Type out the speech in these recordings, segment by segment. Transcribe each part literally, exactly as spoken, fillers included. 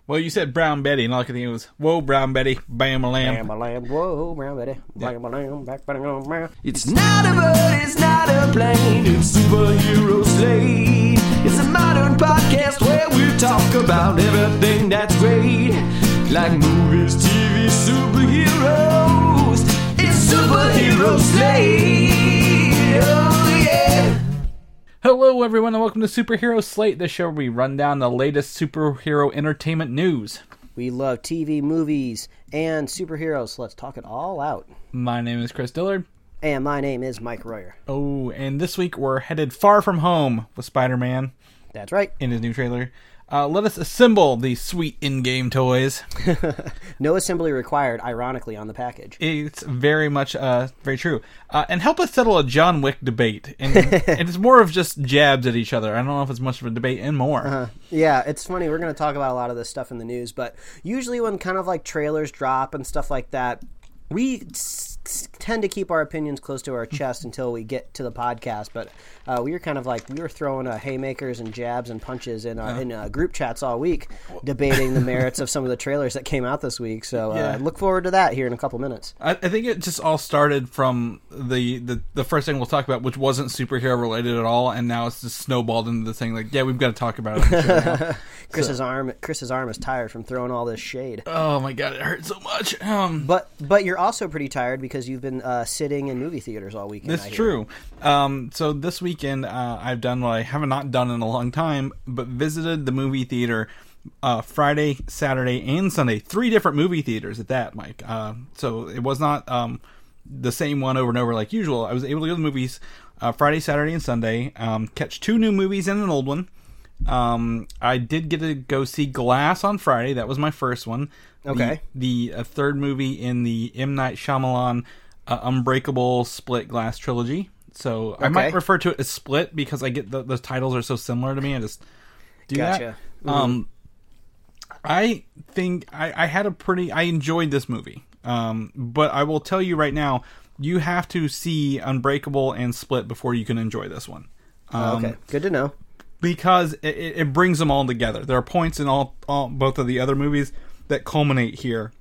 Well, you said Brown Betty, and all I could think was, whoa, Brown Betty, bam-a-lam. Bam-a-lam, whoa, Brown Betty, bam-a-lam, back, bam, bam. It's not a bird, it's not a plane, it's Superhero Slate. It's a modern podcast where we talk about everything that's great, like movies, T V, superheroes. It's Superhero Slate, oh yeah. Hello, everyone, and welcome to Superhero Slate, the show where we run down the latest superhero entertainment news. We love T V, movies, and superheroes, so let's talk it all out. My name is Chris Dillard. And my name is Mike Royer. Oh, and this week we're headed far from home with Spider-Man. That's right. In his new trailer. Uh, let us assemble these sweet in-game toys. No assembly required, ironically, on the package. It's very much uh, very true. Uh, and help us settle a John Wick debate. And, and it's more of just jabs at each other. I don't know if it's much of a debate and more. Uh-huh. Yeah, it's funny. We're going to talk about a lot of this stuff in the news, but usually when kind of like trailers drop and stuff like that, we s- tend to keep our opinions close to our chest until we get to the podcast, but uh, we were kind of like, we were throwing uh, haymakers and jabs and punches in, uh, in uh, group chats all week, debating the merits of some of the trailers that came out this week, so uh, Yeah. look forward to that here in a couple minutes. I, I think it just all started from the, the, the first thing we'll talk about, which wasn't superhero related at all, and now it's just snowballed into the thing like, yeah, we've got to talk about it on the show now. Chris's So- arm Chris's arm is tired from throwing all this shade. Oh my god, it hurts so much. Um, But but you're also pretty tired because you've been uh, sitting in movie theaters all weekend. That's I hear. true. Um, so this weekend, uh, I've done what I have not done in a long time, but visited the movie theater uh, Friday, Saturday, and Sunday. Three different movie theaters at that, Mike. Uh, so it was not um, the same one over and over like usual. I was able to go to the movies uh, Friday, Saturday, and Sunday, um, catch two new movies and an old one. Um, I did get to go see Glass on Friday. That was my first one. Okay. The, the uh, third movie in the M. Night Shyamalan uh, Unbreakable Split Glass trilogy. So I Okay. might refer to it as Split because I get the, the titles are so similar to me. I just do Gotcha. that. Um, I think I, I had a pretty. I enjoyed this movie. Um, but I will tell you right now, you have to see Unbreakable and Split before you can enjoy this one. Um, Okay, good to know. Because it, it brings them all together. There are points in all, all both of the other movies that culminate here,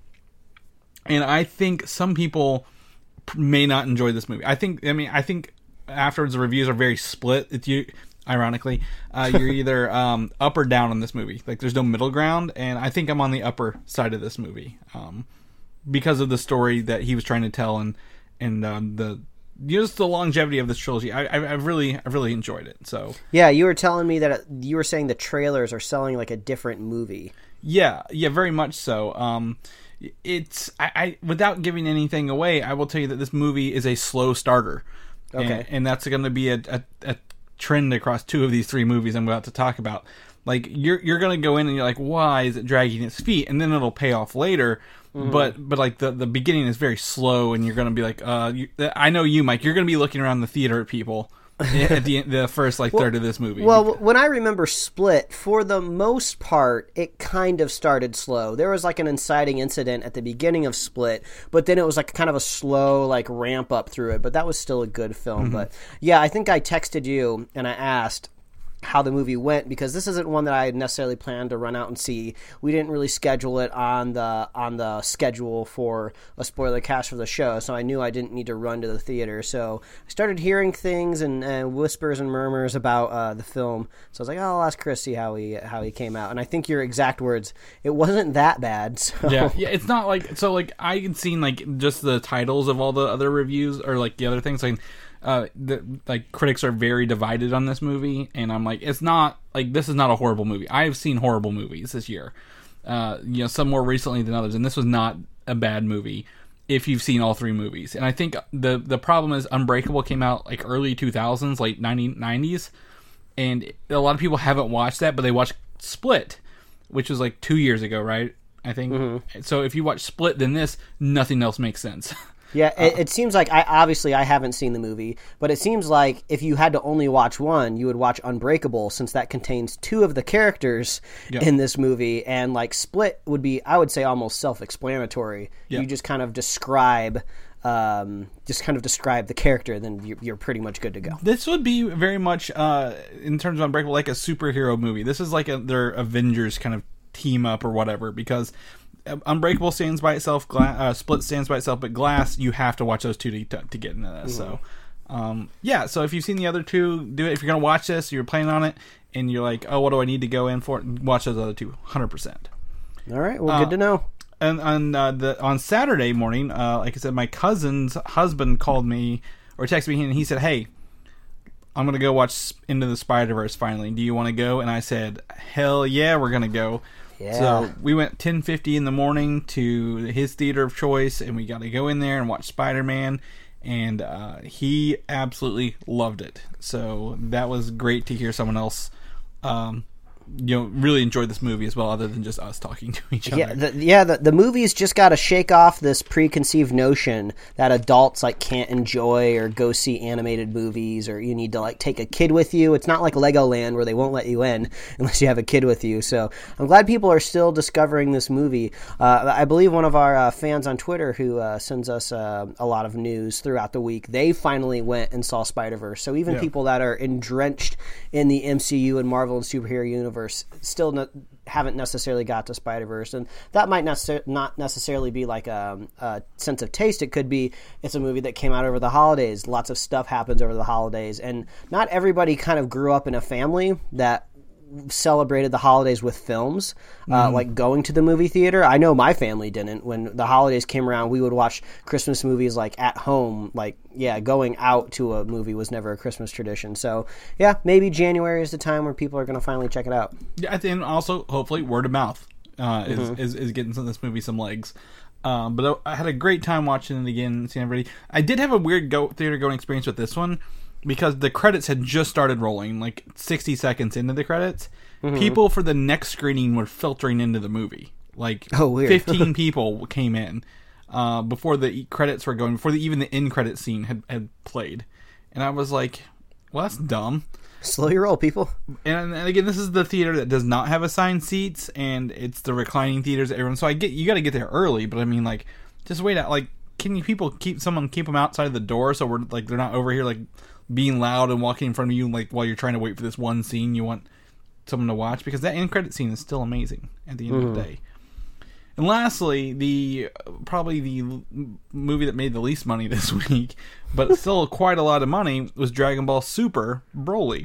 and I think some people may not enjoy this movie. I think. I mean, I think afterwards the reviews are very split. It's you. Ironically, uh, you're either um, up or down on this movie. Like, there's no middle ground, and I think I'm on the upper side of this movie um, because of the story that he was trying to tell and and um, the. Just the longevity of this trilogy, I, I, I've really, I've really enjoyed it. So Yeah, you were telling me that you were saying the trailers are selling like a different movie. yeah, yeah, very much so. Um, it's I, I without giving anything away, I will tell you that this movie is a slow starter. Okay. and, and that's going to be a, a, a trend across two of these three movies I'm about to talk about. Like you're you're going to go in and you're like, why is it dragging its feet? And then it'll pay off later. Mm-hmm. But but like the, the beginning is very slow, and you're going to be like, uh, you, I know you, Mike. You're going to be looking around the theater at people at the the first like third of this movie. Well, when I remember Split, for the most part, it kind of started slow. There was like an inciting incident at the beginning of Split, but then it was like kind of a slow like ramp up through it. But that was still a good film. Mm-hmm. But yeah, I think I texted you and I asked how the movie went, because this isn't one that I had necessarily planned to run out and see. We didn't really schedule it on the on the schedule for a spoiler cast for the show, so I knew I didn't need to run to the theater. So I started hearing things and, and whispers and murmurs about uh, the film. So I was like, oh, I'll ask Chris see how he how he came out. And I think your exact words, it wasn't that bad. So. Yeah, yeah, it's not like so. Like I had seen like just the titles of all the other reviews or like the other things. Like, uh, the, like critics are very divided on this movie, and I'm like, it's not like this is not a horrible movie. I've seen horrible movies this year, uh, you know, some more recently than others, and this was not a bad movie if you've seen all three movies. And I think the the problem is Unbreakable came out like early two thousands, late nineties, and a lot of people haven't watched that, but they watched Split, which was like two years ago, right? I think. Mm-hmm. So if you watch Split, then this, nothing else makes sense. Yeah, it, it seems like, I obviously I haven't seen the movie, but it seems like if you had to only watch one, you would watch Unbreakable, since that contains two of the characters Yep. in this movie, and like Split would be, I would say, almost self-explanatory. Yep. You just kind of describe, um, just kind of describe the character, then you're, you're pretty much good to go. This would be very much, uh, in terms of Unbreakable, like a superhero movie. This is like a, their Avengers kind of team up or whatever, because Unbreakable stands by itself, Gla- uh, Split stands by itself, but Glass, you have to watch those two to, to get into this. Mm-hmm. So, um, yeah, so if you've seen the other two, do it. If you're going to watch this, you're planning on it, and you're like, oh, what do I need to go in for? Watch those other two, one hundred percent. All right, well, good uh, to know. And on uh, the on Saturday morning, uh, like I said, my cousin's husband called me or texted me, and he said, hey, I'm going to go watch Into the Spider-Verse finally. Do you want to go? And I said, hell yeah, we're going to go. Yeah. So we went ten fifty in the morning to his theater of choice, and we got to go in there and watch Spider-Man, and uh, he absolutely loved it. So that was great to hear someone else um, you know, really enjoyed this movie as well, other than just us talking to each other. Yeah, the, yeah, the, the movie's just got to shake off this preconceived notion that adults like can't enjoy or go see animated movies, or you need to like take a kid with you. It's not like Legoland where they won't let you in unless you have a kid with you. So I'm glad people are still discovering this movie. Uh, I believe one of our uh, fans on Twitter who uh, sends us uh, a lot of news throughout the week, they finally went and saw Spider-Verse. So even yeah. people that are entrenched in the M C U and Marvel and superhero universe still no, haven't necessarily got to Spider-Verse, and that might not not necessarily be like a, a sense of taste. It could be it's a movie that came out over the holidays. Lots of stuff happens over the holidays, and not everybody kind of grew up in a family that celebrated the holidays with films, uh, mm. like going to the movie theater. I know my family didn't. When the holidays came around, we would watch Christmas movies like at home. Like, yeah, going out to a movie was never a Christmas tradition. So, yeah, maybe January is the time where people are going to finally check it out. Yeah, I think also, hopefully, word of mouth uh, is, mm-hmm. is is getting some, this movie some legs. Um, but I had a great time watching it again, seeing everybody. I did have a weird go theater going experience with this one, because the credits had just started rolling, like sixty seconds into the credits. Mm-hmm. People for the next screening were filtering into the movie. Like, oh, weird. fifteen people came in uh, before the credits were going, before the, even the end credit scene had, had played. And I was like, well, that's dumb. Slow your roll, people. And, and again, this is the theater that does not have assigned seats, and it's the reclining theaters. Everyone, so I get you got to get there early, but I mean, like, just wait out. Like, can you people keep someone keep them outside of the door so we're like they're not over here like being loud and walking in front of you like while you're trying to wait for this one scene you want someone to watch, because that end credit scene is still amazing at the end mm. of the day. And lastly, the probably the movie that made the least money this week, but still quite a lot of money, was Dragon Ball Super Broly.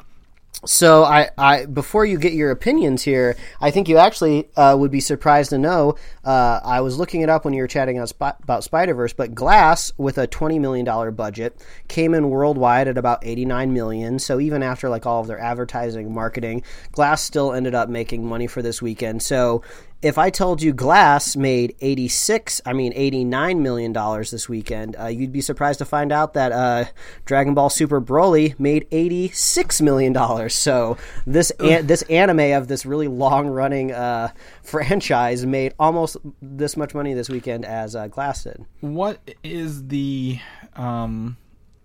So I, I, before you get your opinions here, I think you actually uh, would be surprised to know, uh, I was looking it up when you were chatting on Sp- about Spider-Verse, but Glass, with a twenty million dollars budget, came in worldwide at about eighty-nine million dollars. So even after like all of their advertising and marketing, Glass still ended up making money for this weekend. So if I told you Glass made eighty-six, I mean eighty-nine million dollars this weekend, uh, you'd be surprised to find out that uh, Dragon Ball Super Broly made eighty-six million dollars. So this an- this anime of this really long-running uh, franchise made almost this much money this weekend as uh, Glass did. What is the um,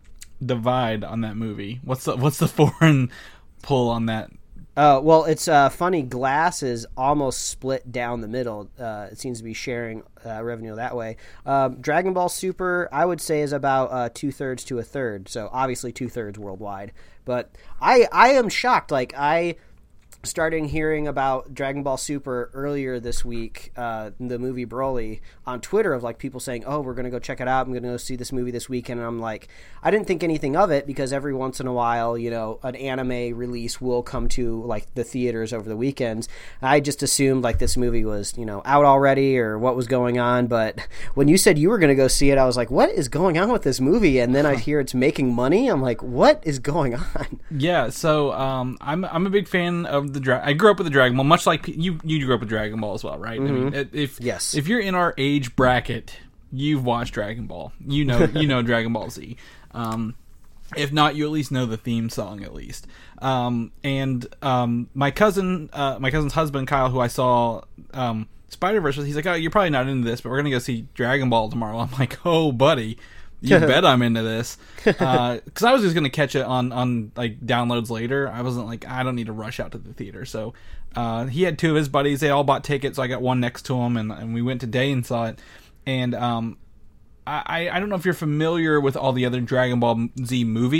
divide on that movie? What's the what's the foreign pull on that? Uh, well, it's uh, funny. Glass is almost split down the middle. Uh, it seems to be sharing uh, revenue that way. Um, Dragon Ball Super, I would say, is about uh, two-thirds to a third. So obviously two-thirds worldwide. But I, I am shocked. Like, I... starting hearing about Dragon Ball Super earlier this week, uh, the movie Broly, on Twitter, of like people saying, oh, we're going to go check it out. I'm going to go see this movie this weekend. And I'm like, I didn't think anything of it, because every once in a while, you know, an anime release will come to like the theaters over the weekends. I just assumed like this movie was, you know, out already or what was going on. But when you said you were going to go see it, I was like, what is going on with this movie? And then I hear it's making money. I'm like, what is going on? Yeah. So um, I'm, I'm a big fan of the Dra- I grew up with the Dragon Ball, much like you. You grew up with Dragon Ball as well, right? Mm-hmm. I mean, if yes. if you're in our age bracket, you've watched Dragon Ball. You know, you know Dragon Ball Z. Um, if not, you at least know the theme song at least. Um, and um, my cousin, uh, my cousin's husband Kyle, who I saw um, Spider-Verse with, he's like, "Oh, you're probably not into this, but we're gonna go see Dragon Ball tomorrow." I'm like, "Oh, buddy." You bet I'm into this, because uh, I was just gonna catch it on, on like downloads later. I wasn't like I don't need to rush out to the theater. So uh, he had two of his buddies. They all bought tickets. So I got one next to him, and, and we went today and saw it. And um, I I don't know if you're familiar with all the other Dragon Ball Z movies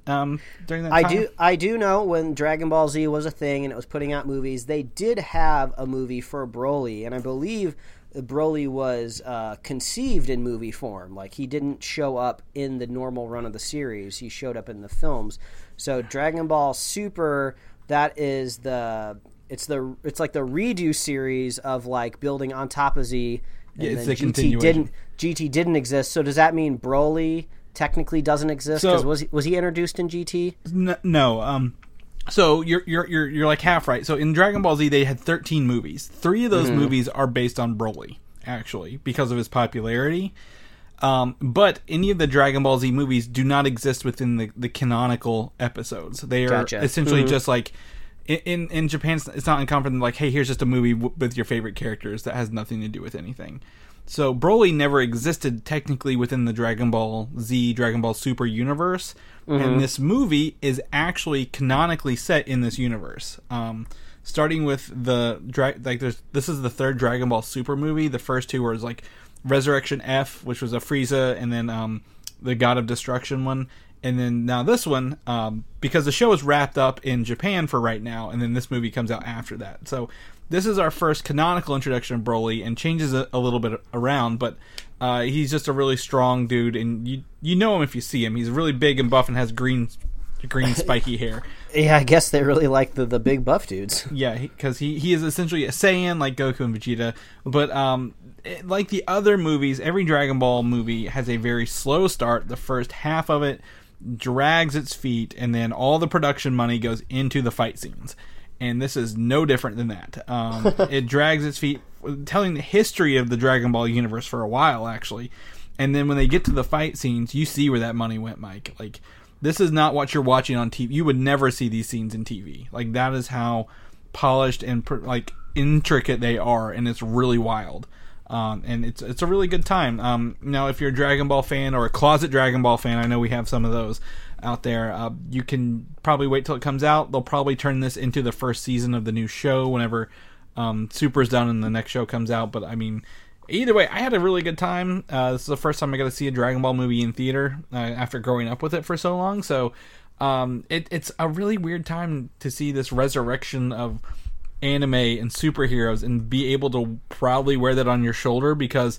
um, during that I time? do I do know when Dragon Ball Z was a thing and it was putting out movies, they did have a movie for Broly, and I believe Broly was uh, conceived in movie form. Like, he didn't show up in the normal run of the series. He showed up in the films. So Dragon Ball Super, that is the it's the it's like the redo series of like building on top of Z. And Yeah, it's then the G T continuation. didn't G T didn't exist. So does that mean Broly technically doesn't exist? So- 'Cause was he, was he introduced in G T? N- no. Um, so you're you're you're you're like half right. So in Dragon Ball Z, they had thirteen movies. Three of those Mm-hmm. movies are based on Broly, actually, because of his popularity. Um, but any of the Dragon Ball Z movies do not exist within the, the canonical episodes. They are Gotcha. essentially Mhm. just like in, in in Japan. It's it's not uncommon. Like, hey, here's just a movie w- with your favorite characters that has nothing to do with anything. So Broly never existed technically within the Dragon Ball Z, Dragon Ball Super universe, and this movie is actually canonically set in this universe. Um, starting with the dra- like, there's this is the third Dragon Ball Super movie. The first two were like Resurrection F, which was a Frieza, and then um, the God of Destruction one. And then now this one, um, because the show is wrapped up in Japan for right now, and then this movie comes out after that. So this is our first canonical introduction of Broly, and changes a, a little bit around, but uh, he's just a really strong dude, and you you know him if you see him. He's really big and buff and has green green spiky hair. Yeah, I guess they really like the, the big buff dudes. Yeah, because he, he is essentially a Saiyan like Goku and Vegeta, but um, it, like the other movies, every Dragon Ball movie has a very slow start. The first half of it drags its feet, and then all the production money goes into the fight scenes. And this is no different than that. Um, it drags its feet, telling the history of the Dragon Ball universe for a while, actually. And then when they get to the fight scenes, you see where that money went, Mike. Like, this is not what you're watching on T V. You would never see these scenes in T V. Like, that is how polished and like intricate they are, and it's really wild. Um, and it's it's a really good time. Um, now, if you're a Dragon Ball fan or a closet Dragon Ball fan, I know we have some of those out there. Uh, you can probably wait till it comes out. They'll probably turn this into the first season of the new show whenever um, Super's done and the next show comes out. But I mean, either way, I had a really good time. Uh, this is the first time I got to see a Dragon Ball movie in theater uh, after growing up with it for so long. So um, it, it's a really weird time to see this resurrection of anime and superheroes and be able to proudly wear that on your shoulder, because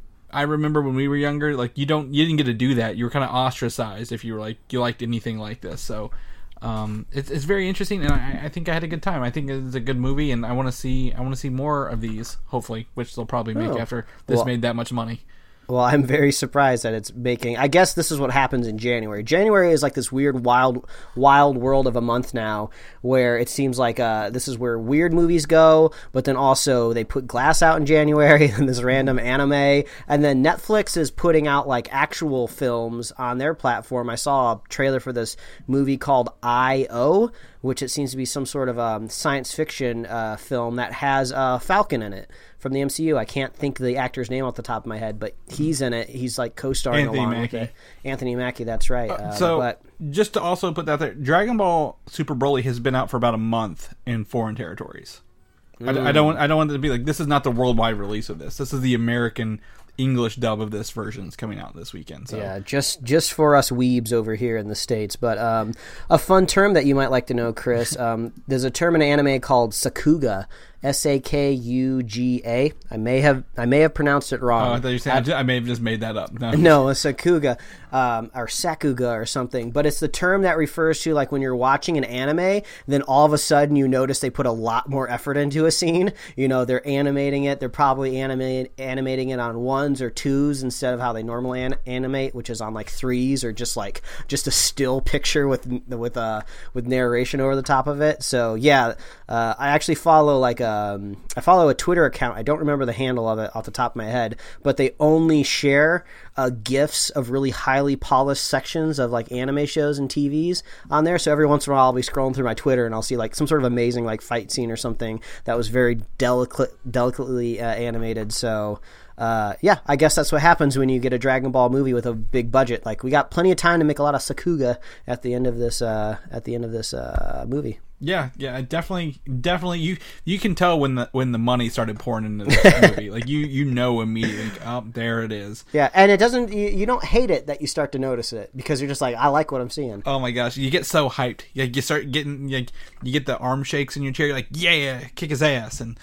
I remember when we were younger, like you don't you didn't get to do that. You were kind of ostracized if you were like you liked anything like this. So um, it's it's very interesting, and I, I think I had a good time. I think it's a good movie, and I want to see I want to see more of these. Hopefully, which they'll probably make Oh. after this Well- made that much money. Well, I'm very surprised that it's making. I guess this is what happens in January. January is like this weird, wild, wild world of a month now, where it seems like uh, this is where weird movies go. But then also they put Glass out in January, and this random anime, and then Netflix is putting out like actual films on their platform. I saw a trailer for this movie called I O, which it seems to be some sort of um, science fiction uh, film that has uh, Falcon in it from the M C U. I can't think of the actor's name off the top of my head, but he's in it. He's like co-starring Anthony along Mackie. with it. Anthony Mackie, that's right. Uh, so but just to also put that there, Dragon Ball Super Broly has been out for about a month in foreign territories. I, I don't want I don't want it to be like, this is not the worldwide release of this. This is the American English dub of this version is coming out this weekend. So yeah, just just for us weebs over here in the States. But um, a fun term that you might like to know, Chris, um, there's a term in anime called Sakuga, S A K U G A. I may have I may have pronounced it wrong. Oh, I thought you were saying I, ju- I may have just made that up. No, No, a Sakuga, um, or Sakuga or something. But it's the term that refers to like when you're watching an anime, then all of a sudden you notice they put a lot more effort into a scene. You know, they're animating it. They're probably animate, animating it on ones or twos instead of how they normally an- animate, which is on like threes or just like just a still picture with with uh with narration over the top of it. So yeah, uh, I actually follow like a Um, I follow a Twitter account. I don't remember the handle of it off the top of my head, but they only share uh, GIFs of really highly polished sections of like anime shows and T Vs on there. So every once in a while, I'll be scrolling through my Twitter and I'll see like some sort of amazing like fight scene or something that was very delicate, delicately uh, animated. So. Uh, yeah, I guess that's what happens when you get a Dragon Ball movie with a big budget. Like we got plenty of time to make a lot of Sakuga at the end of this uh, at the end of this uh, movie. Yeah, yeah, definitely, definitely. You you can tell when the when the money started pouring into this movie. Like you you know immediately. Like, oh, there it is. Yeah, and it doesn't. You, you don't hate it that you start to notice it because you're just like, I like what I'm seeing. Oh my gosh, you get so hyped. Like you start getting like you get the arm shakes in your chair. You're like, yeah, kick his ass. And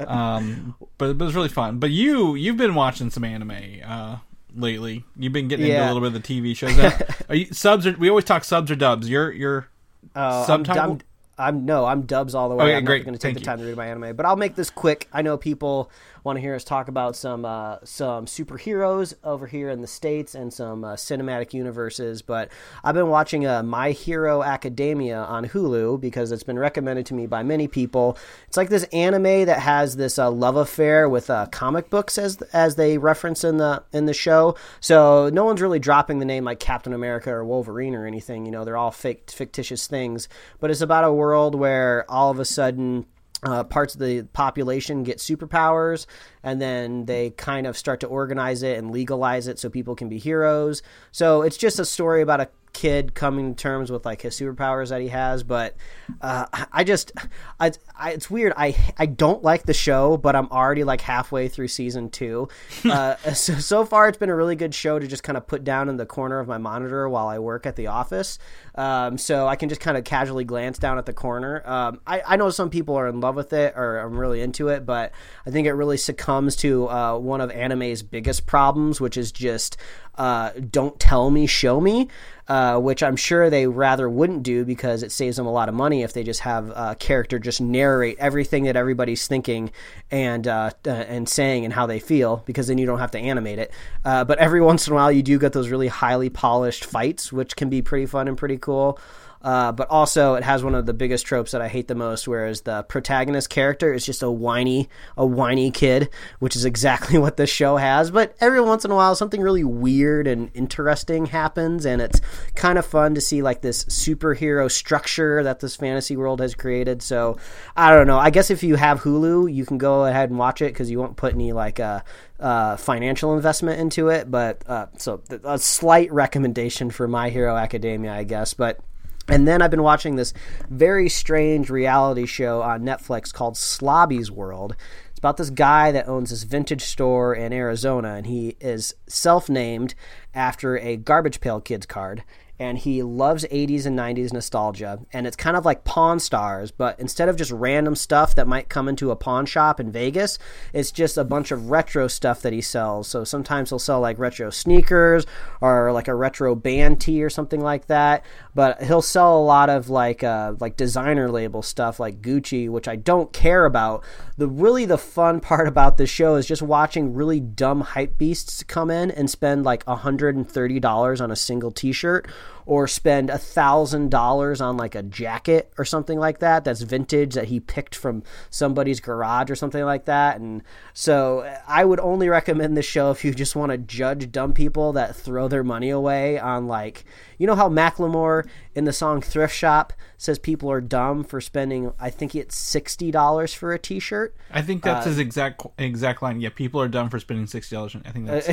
um, but, but it was really fun. But you you've been watching some anime uh lately. You've been getting Yeah. into a little bit of the T V shows. Now, are you subs? Or, we always talk subs or dubs. You're you're Uh, I'm, subtitle. I'm, I'm no, I'm dubs all the way. Okay, I'm great. not going to take Thank the you. time to read my anime, but I'll make this quick. I know people want to hear us talk about some uh, some superheroes over here in the States and some uh, cinematic universes, but I've been watching uh, My Hero Academia on Hulu because it's been recommended to me by many people. It's like this anime that has this uh, love affair with uh, comic books as as they reference in the in the show. So no one's really dropping the name like Captain America or Wolverine or anything. You know, they're all fake fictitious things, but it's about a world where all of a sudden Uh, parts of the population get superpowers, and then they kind of start to organize it and legalize it so people can be heroes. So it's just a story about a kid coming to terms with like his superpowers that he has. But uh, I just, I, I, it's weird. I I don't like the show, but I'm already like halfway through season two. uh, so, so far, it's been a really good show to just kind of put down in the corner of my monitor while I work at the office. Um, so I can just kind of casually glance down at the corner. Um, I, I know some people are in love with it or I'm really into it, but I think it really succumbs to uh, one of anime's biggest problems, which is just uh, don't tell me, show me. Uh, which I'm sure they rather wouldn't do because it saves them a lot of money if they just have a character just narrate everything that everybody's thinking and uh, uh, and saying and how they feel, because then you don't have to animate it. Uh, but every once in a while you do get those really highly polished fights, which can be pretty fun and pretty cool. Uh, but also it has one of the biggest tropes that I hate the most, whereas the protagonist character is just a whiny, a whiny kid, which is exactly what this show has. But every once in a while, something really weird and interesting happens, and it's kind of fun to see like this superhero structure that this fantasy world has created. So I don't know. I guess if you have Hulu, you can go ahead and watch it because you won't put any like a uh, financial investment into it. But uh, so a slight recommendation for My Hero Academia, I guess. But and then I've been watching this very strange reality show on Netflix called Slobby's World. It's about this guy that owns this vintage store in Arizona, and he is self-named after a Garbage Pail Kids card. And he loves eighties and nineties nostalgia. And it's kind of like Pawn Stars, but instead of just random stuff that might come into a pawn shop in Vegas, it's just a bunch of retro stuff that he sells. So sometimes he'll sell like retro sneakers or like a retro band tee or something like that. But he'll sell a lot of like uh, like designer label stuff like Gucci, which I don't care about. The really the fun part about this show is just watching really dumb hype beasts come in and spend like one hundred thirty dollars on a single t-shirt, or spend a thousand dollars on like a jacket or something like that that's vintage that he picked from somebody's garage or something like that. And so I would only recommend this show if you just want to judge dumb people that throw their money away on, like, you know how Macklemore in the song Thrift Shop says people are dumb for spending, I think it's sixty dollars for a t-shirt. I think that's uh, his exact exact line. Yeah, people are dumb for spending sixty dollars. I think that's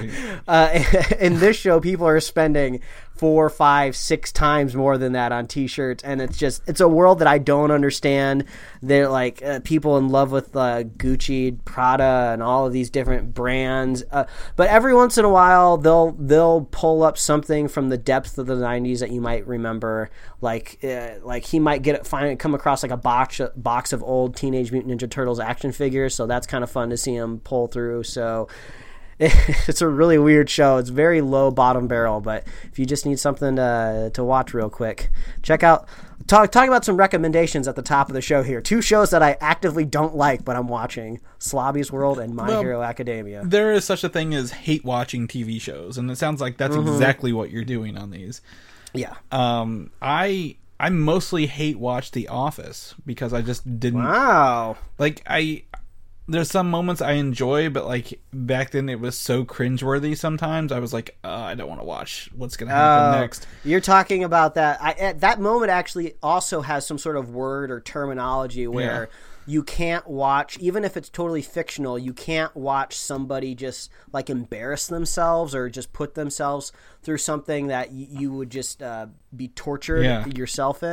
uh, in this show, people are spending four, five, six times more than that on t-shirts, and it's just, it's a world that I don't understand. They're like uh, people in love with uh, Gucci, Prada, and all of these different brands. Uh, but every once in a while, they'll they'll pull up something from the depths of the nineties that you might remember. Like uh, like he might get find come across like a box box of old Teenage Mutant Ninja Turtles action figures. So that's kind of fun to see him pull through. So it's a really weird show. It's very low bottom barrel, but if you just need something to to watch real quick, check out talk talk about some recommendations at the top of the show here. Two shows that I actively don't like, but I'm watching: Slobby's World and My well, Hero Academia. There is such a thing as hate watching T V shows, and it sounds like that's mm-hmm. exactly what you're doing on these. Yeah. Um, I I mostly hate watch The Office because I just didn't. Wow. Like I. There's some moments I enjoy, but like back then it was so cringeworthy sometimes. I was like, uh, I don't want to watch what's going to happen uh, next. You're talking about that. I, at that moment actually also has some sort of word or terminology where yeah. you can't watch, even if it's totally fictional, you can't watch somebody just like embarrass themselves or just put themselves through something that y- you would just uh, be tortured yeah. yourself in.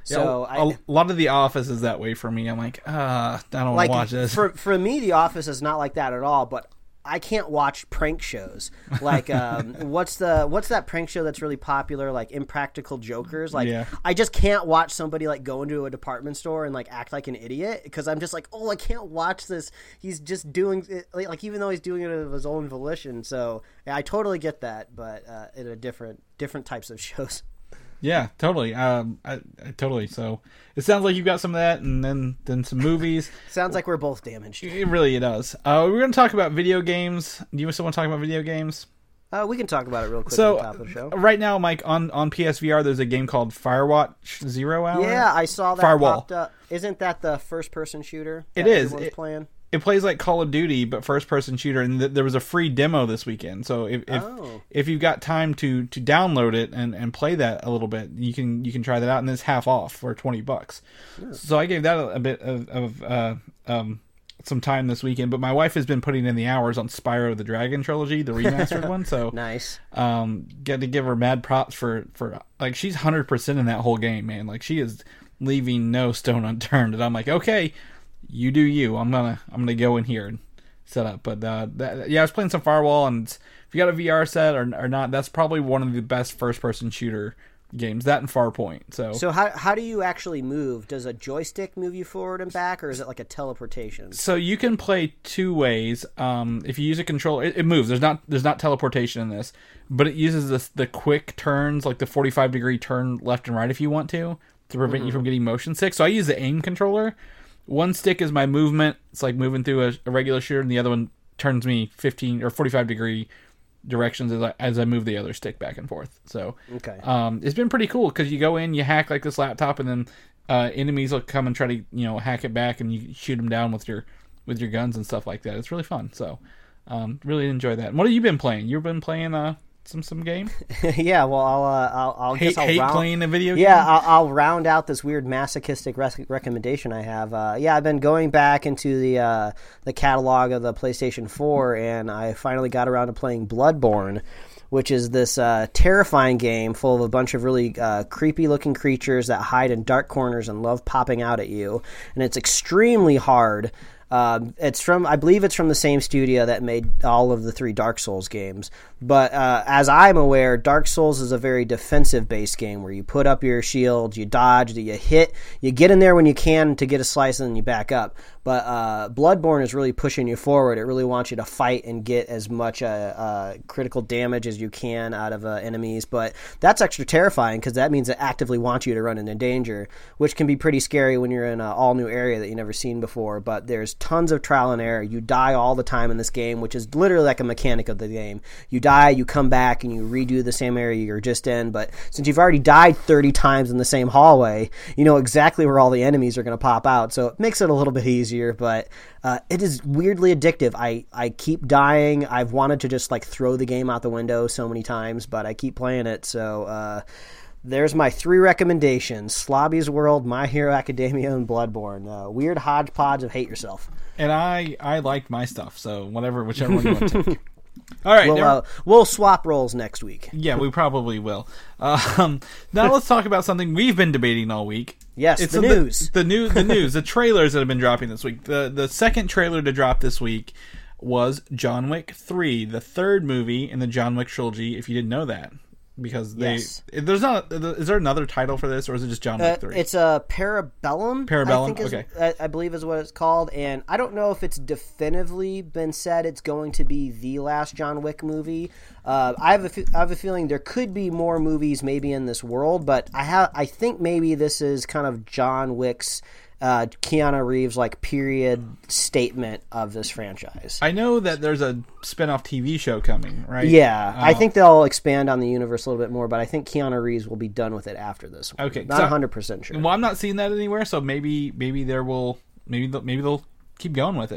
So yeah, a I, lot of The Office is that way for me. I'm like, uh, I don't like, want to watch this. For for me, The Office is not like that at all. But I can't watch prank shows. Like, um, what's the what's that prank show that's really popular? Like Impractical Jokers. Like, Yeah. I just can't watch somebody like go into a department store and like act like an idiot because I'm just like, oh, I can't watch this. He's just doing it, like even though he's doing it of his own volition. So yeah, I totally get that, but uh, in a different different types of shows. Yeah, totally. Um, I, I totally. So it sounds like you've got some of that, and then then some movies. Sounds like we're both damaged. It really does. Uh, we're going to talk about video games. Do you still want to talk about video games? Uh, we can talk about it real quick So at the top of the show. right now, Mike, on, on P S V R, there's a game called Firewatch Zero Hour. Yeah, I saw that Firewall. popped up. Isn't that the first-person shooter? It that is. everyone's It- playing. It plays like Call of Duty, but first-person shooter, and th- there was a free demo this weekend. So if if, Oh. if you've got time to, to download it and, and play that a little bit, you can you can try that out, and it's half off for twenty bucks. So I gave that a, a bit of, of uh, um, some time this weekend. But my wife has been putting in the hours on Spyro the Dragon trilogy, the remastered one. So Nice. um, get to give her mad props for for like she's one hundred percent in that whole game, man. Like she is leaving no stone unturned, and I'm like, okay. You do you. I'm gonna I'm gonna go in here and set up. But uh, that, yeah, I was playing some Firewall, and if you got a V R set or, or not, that's probably one of the best first person shooter games. That and Farpoint. So So how how do you actually move? Does a joystick move you forward and back, or is it like a teleportation? so you can play two ways. Um, if you use a controller, it, it moves. There's not there's not teleportation in this, but it uses this the quick turns, like the forty-five degree turn left and right if you want to, to prevent Mm-hmm. you from getting motion sick. So I use the aim controller. One stick is my movement. It's like moving through a, a regular shooter, and the other one turns me fifteen or forty-five degree directions as I, as I move the other stick back and forth. So Okay. um, it's been pretty cool because you go in, you hack like this laptop, and then uh, enemies will come and try to you know hack it back, and you shoot them down with your with your guns and stuff like that. It's really fun. So um, really enjoy that. And what have you been playing? You've been playing uh, some some game? Yeah. Well, I'll uh, I'll, I'll Hate, guess I'll hate round, playing a video game? Yeah, I'll, I'll round out this weird masochistic rec- recommendation I have. Uh, yeah, I've been going back into the uh, the catalog of the PlayStation four, and I finally got around to playing Bloodborne, which is this uh, terrifying game full of a bunch of really uh, creepy-looking creatures that hide in dark corners and love popping out at you. And it's extremely hard. Um, it's from, I believe it's from the same studio that made all of the three Dark Souls games. But uh, as I'm aware, Dark Souls is a very defensive-based game where you put up your shield, you dodge, you hit, you get in there when you can to get a slice, and then you back up. But uh, Bloodborne is really pushing you forward. It really wants you to fight and get as much uh, uh, critical damage as you can out of uh, enemies. But that's extra terrifying because that means it actively wants you to run into danger, which can be pretty scary when you're in an all-new area that you've never seen before. But there's tons of trial and error. You die all the time in this game, which is literally like a mechanic of the game. You die, you come back, and you redo the same area you were just in. But since you've already died thirty times in the same hallway, you know exactly where all the enemies are going to pop out. So it makes it a little bit easier. But uh, it is weirdly addictive. I, I keep dying. I've wanted to just like throw the game out the window so many times, but I keep playing it. So uh, there's my three recommendations: Slobby's World, My Hero Academia, and Bloodborne. Uh, weird hodgepodge of hate yourself. And I I like my stuff, so whatever, whichever one you want to take. All right, We'll, there- uh, we'll swap roles next week. yeah, we probably will. Um, now let's talk about something we've been debating all week. Yes, the news. The, new, the news, the trailers that have been dropping this week. The the second trailer to drop this week was John Wick three, the third movie in the John Wick trilogy. If you didn't know that, because they Yes. there's not is there another title for this, or is it just John Uh, Wick three? it's a Parabellum. Parabellum? I think is, Okay. I, I believe is what it's called, and I don't know if it's definitively been said it's going to be the last John Wick movie. Uh, I have a fe- I have a feeling there could be more movies maybe in this world, but I have I think maybe this is kind of John Wick's uh, Keanu Reeves like period statement of this franchise. I know that there's a spin-off T V show coming, right? Yeah, I Uh, think they'll expand on the universe a little bit more, but I think Keanu Reeves will be done with it after this one. Okay, Not so- one hundred percent sure. Well, I'm not seeing that anywhere, so maybe maybe there will maybe they'll, maybe they'll keep going with it.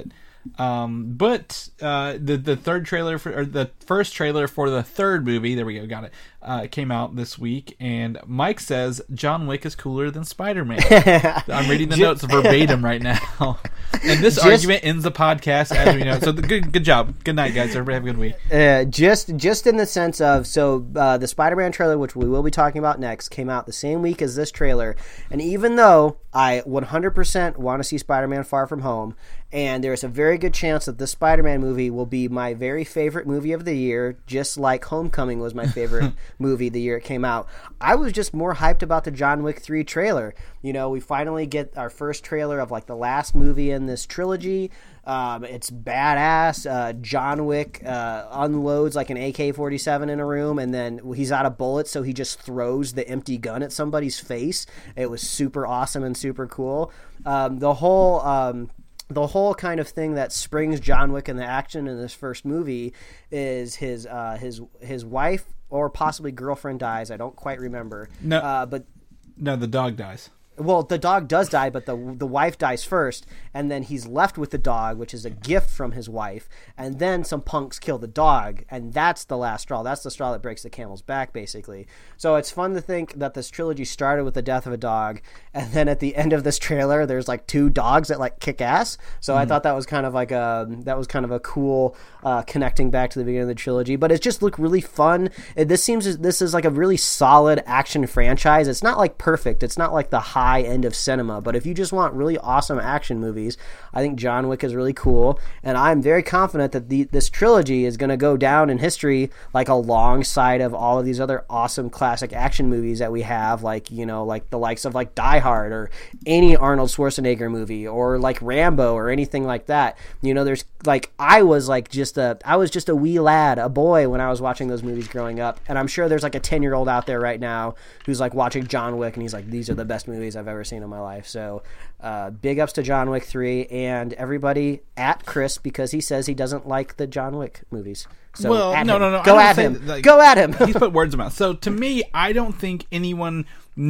Um, but uh, the the third trailer for or the first trailer for the third movie, there we go, got it. Uh, came out this week, and Mike says John Wick is cooler than Spider-Man. I'm reading the notes verbatim right now, and this just, argument ends the podcast as we know. So the, good good job, good night, guys. Everybody have a good week. Uh, just just in the sense of so uh, the Spider-Man trailer, which we will be talking about next, came out the same week as this trailer, and even though I one hundred percent want to see Spider-Man Far From Home, and there's a very good chance that this Spider-Man movie will be my very favorite movie of the year, just like Homecoming was my favorite movie the year it came out. I was just more hyped about the John Wick three trailer. You know, we finally get our first trailer of like the last movie in this trilogy. Um, it's badass. Uh, John Wick uh, unloads like an A K forty-seven in a room, and then he's out of bullets, so he just throws the empty gun at somebody's face. It was super awesome and super cool. Um, the whole... Um, The whole kind of thing that springs John Wick in the action in this first movie is his uh, his his wife or possibly girlfriend dies. I don't quite remember. No, uh, but no, the dog dies. Well, the dog does die, but the the wife dies first, and then he's left with the dog, which is a gift from his wife, and then some punks kill the dog, and that's the last straw. That's the straw that breaks the camel's back, basically. So it's fun to think that this trilogy started with the death of a dog, and then at the end of this trailer, there's like two dogs that like kick ass. So mm-hmm. I thought that was kind of like a that was kind of a cool uh, connecting back to the beginning of the trilogy. But it just looked really fun. It, this seems this is like a really solid action franchise. It's not like perfect. It's not like the high high end of cinema, but if you just want really awesome action movies, I think John Wick is really cool, and I'm very confident that the, this trilogy is going to go down in history like alongside of all of these other awesome classic action movies that we have, like, you know, like the likes of like Die Hard or any Arnold Schwarzenegger movie or like Rambo or anything like that. You know, there's like I was like just a I was just a wee lad, a boy when I was watching those movies growing up, and I'm sure there's like a ten year old out there right now who's like watching John Wick and he's like, these are the best movies I've ever seen in my life. So uh, big ups to John Wick three, and everybody at Chris because he says he doesn't like the John Wick movies. So well, at no, him. no, no, Go at him. Like, Go at him. He's put words in my mouth. So to me, I don't think anyone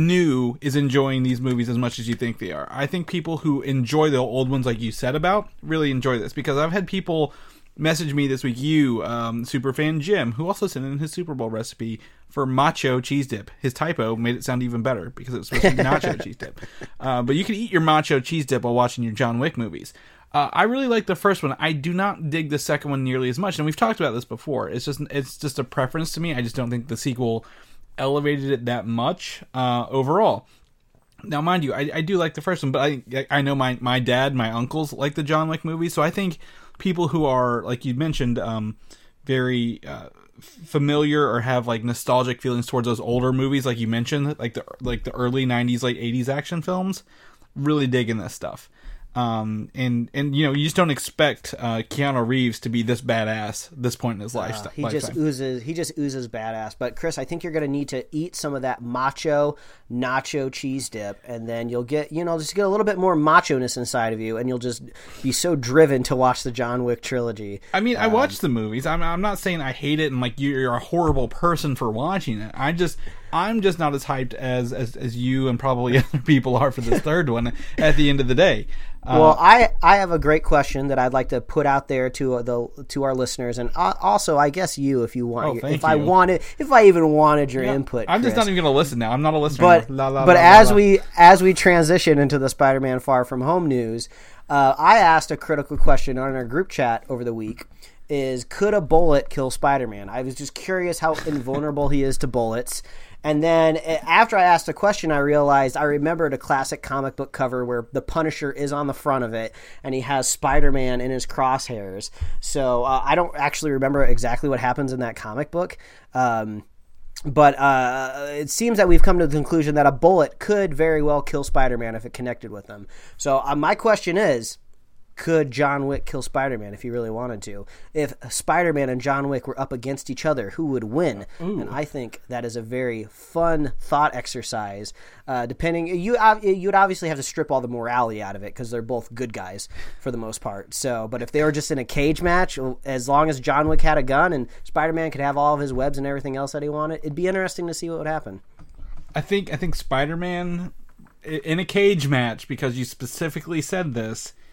new is enjoying these movies as much as you think they are. I think people who enjoy the old ones, like you said about, really enjoy this, because I've had people message me this week, you, um, superfan Jim, who also sent in his Super Bowl recipe for macho cheese dip. His typo made it sound even better because it was supposed to be nacho cheese dip. Uh, but you can eat your macho cheese dip while watching your John Wick movies. Uh, I really like the first one. I do not dig the second one nearly as much, and we've talked about this before. It's just it's just a preference to me. I just don't think the sequel elevated it that much uh, overall. Now, mind you, I, I do like the first one, but I I know my, my dad, my uncles like the John Wick movies, so I think people who are, like you mentioned, um, very uh, familiar or have like nostalgic feelings towards those older movies, like you mentioned, like the like the early nineties, late eighties action films, really digging this stuff. Um, and, and, you know, you just don't expect, uh, Keanu Reeves to be this badass at this point in his life. Uh, he just oozes, he just oozes badass. But Chris, I think you're going to need to eat some of that macho nacho cheese dip, and then you'll get, you know, just get a little bit more macho-ness inside of you, and you'll just be so driven to watch the John Wick trilogy. I mean, um, I watched the movies. I'm, I'm not saying I hate it and like you're a horrible person for watching it. I just, I'm just not as hyped as, as, as you and probably other people are for this third one at the end of the day. Uh, well, I, I have a great question that I'd like to put out there to the to our listeners, and also I guess you, if you want, oh, your, thank if you. I wanted, if I even wanted your yeah, input. I'm Chris. just not even going to listen now. I'm not a listener. But la, la, but la, as la, la. we as we transition into the Spider-Man Far From Home news, uh, I asked a critical question on our group chat over the week. Is could a bullet kill Spider-Man? I was just curious how invulnerable he is to bullets. And then after I asked the question, I realized I remembered a classic comic book cover where the Punisher is on the front of it and he has Spider-Man in his crosshairs. So uh, I don't actually remember exactly what happens in that comic book. Um, but uh, it seems that we've come to the conclusion that a bullet could very well kill Spider-Man if it connected with him. So uh, my question is, could John Wick kill Spider-Man if he really wanted to? If Spider-Man and John Wick were up against each other, who would win? Ooh. And I think that is a very fun thought exercise. Uh, depending, you uh, you'd obviously have to strip all the morality out of it because they're both good guys for the most part. So, but if they were just in a cage match, as long as John Wick had a gun and Spider-Man could have all of his webs and everything else that he wanted, it'd be interesting to see what would happen. I think I think Spider-Man in a cage match, because you specifically said this,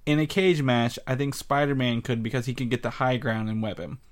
in a cage match, I think Spider-Man could, because he could get the high ground and whip him.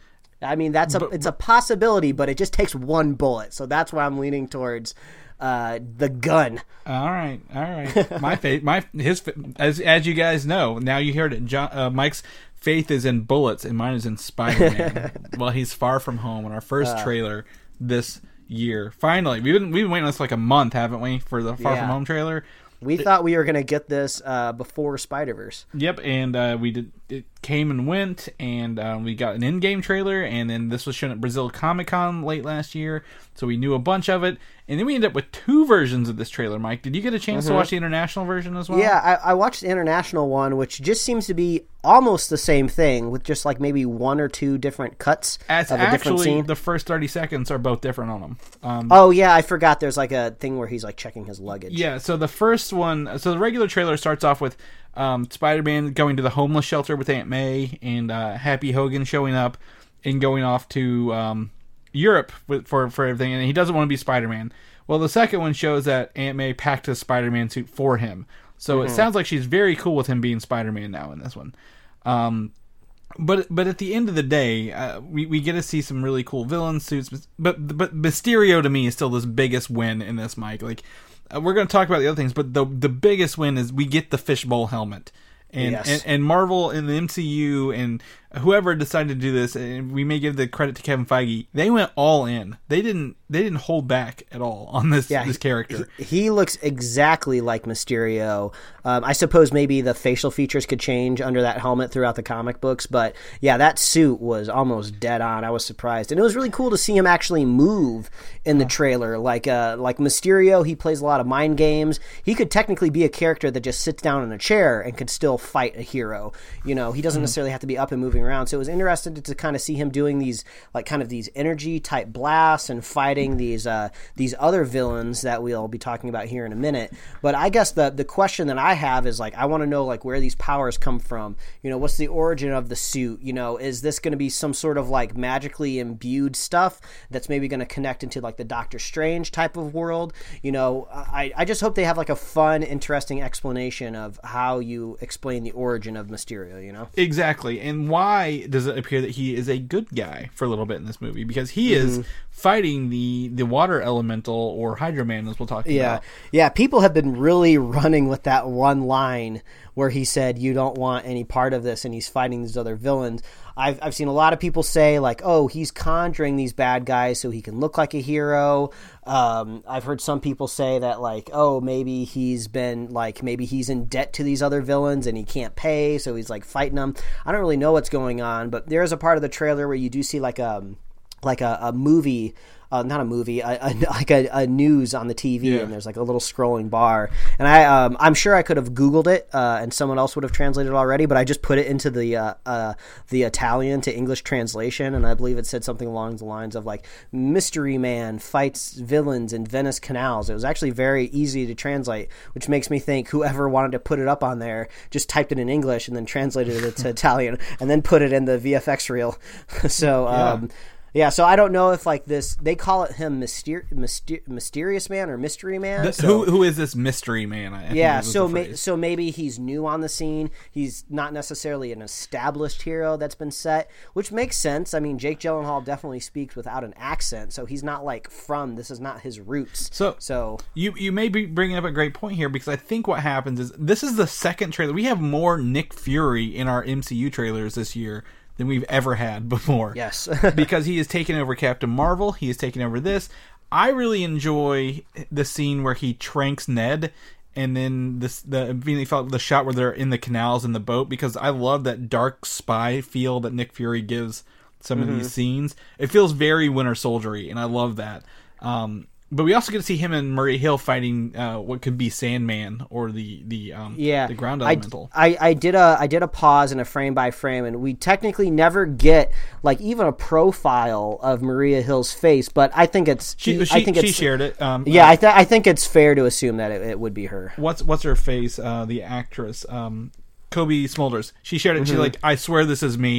I mean, that's a But- it's a possibility, but it just takes one bullet. So that's why I'm leaning towards uh, the gun. All right, all right. My faith, my his fa- as as you guys know, now you heard it. John, uh, Mike's faith is in bullets, and mine is in Spider-Man. Well, he's Far From Home, in our first Uh. trailer this year. Finally, we've been we've been waiting this like a month, haven't we, for the Far Yeah. From Home trailer? We thought we were going to get this uh, before Spider-Verse. Yep, and uh, we did. It came and went, and um, we got an in-game trailer, and then this was shown at Brazil Comic Con late last year, so we knew a bunch of it, and then we ended up with two versions of this trailer. Mike, did you get a chance to watch the international version as well? Yeah, I, I watched the international one, which just seems to be almost the same thing, with just like maybe one or two different cuts As of a different actually, scene. the first thirty seconds are both different on them. Um, Oh yeah, I forgot. There's like a thing where he's like checking his luggage. Yeah, so the first one, so the regular trailer starts off with um, Spider-Man going to the homeless shelter with Aunt May, and uh, Happy Hogan showing up and going off to um, Europe with, for for everything, and he doesn't want to be Spider-Man. Well, the second one shows that Aunt May packed a Spider-Man suit for him, so it sounds like she's very cool with him being Spider-Man now in this one. Um, But but at the end of the day, uh, we we get to see some really cool villain suits. But but Mysterio to me is still this biggest win in this, Mike. Like uh, we're going to talk about the other things, but the the biggest win is we get the fishbowl helmet. And, Yes. and and Marvel and the M C U and whoever decided to do this, and we may give the credit to Kevin Feige, they went all in. They didn't they didn't hold back at all on this Yeah, this he- character. He, he looks exactly like Mysterio. Um, I suppose maybe the facial features could change under that helmet throughout the comic books, but yeah, that suit was almost dead on. I was surprised, and it was really cool to see him actually move in the trailer. Like uh, like Mysterio, he plays a lot of mind games. He could technically be a character that just sits down in a chair and could still fight a hero. You know, he doesn't necessarily have to be up and moving around. So it was interesting to, to kind of see him doing these like kind of these energy type blasts and fighting these uh, these other villains that we'll be talking about here in a minute. But I guess the the question that I have is like I want to know like where these powers come from. You know, what's the origin of the suit? You know, is this going to be some sort of like magically imbued stuff that's maybe going to connect into like the Doctor Strange type of world? You know, I I just hope they have like a fun, interesting explanation of how you explain the origin of Mysterio. You know. Exactly. And why does it appear that he is a good guy for a little bit in this movie? Because he is fighting the, the water elemental, or Hydro Man, as we'll talk Yeah, about. yeah. People have been really running with that one line where he said, "You don't want any part of this," and he's fighting these other villains. I've I've seen a lot of people say like, "Oh, he's conjuring these bad guys so he can look like a hero." Um, I've heard some people say that like, "Oh, maybe he's been like, maybe he's in debt to these other villains and he can't pay, so he's like fighting them." I don't really know what's going on, but there is a part of the trailer where you do see like a like a, a movie. Uh, not a movie, a, a, like a, a news on the T V, Yeah. and there's like a little scrolling bar. And I, um, I'm sure I could have Googled it, uh, and someone else would have translated it already. But I just put it into the uh, uh, the Italian to English translation, and I believe it said something along the lines of like "Mystery Man fights villains in Venice canals." It was actually very easy to translate, which makes me think whoever wanted to put it up on there just typed it in English and then translated it to Italian, and then put it in the V F X reel. so. Um, Yeah, so I don't know if like this, they call it him Myster- Myster- Mysterious Man or Mystery Man. The- so, who who is this mystery man? I think yeah, was so the ma- phrase. so maybe he's new on the scene. He's not necessarily an established hero that's been set, which makes sense. I mean, Jake Gyllenhaal definitely speaks without an accent, so he's not like from. This is not his roots. So- so You you may be bringing up a great point here, because I think what happens is this is the second trailer. We have more Nick Fury in our M C U trailers this year than we've ever had before. yes, Because he has taken over Captain Marvel. He has taken over this. I really enjoy the scene where he tranks Ned, and then this the the shot where they're in the canals in the boat, because I love that dark spy feel that Nick Fury gives some Mm-hmm. of these scenes. It feels very Winter Soldier-y, and I love that. Um, but we also get to see him and Murray Hill fighting uh, what could be Sandman, or the the um, yeah, the ground I, elemental. I, I did a I did a pause and a frame by frame, and we technically never get like even a profile of Maria Hill's face, but I think it's she I she, think she it's, shared it. Um, Yeah, uh, I, th- I think it's fair to assume that it, it would be her. what's what's her face? Uh, the actress, um, Kobe Smulders. She shared it. Mm-hmm. She's like, "I swear this is me.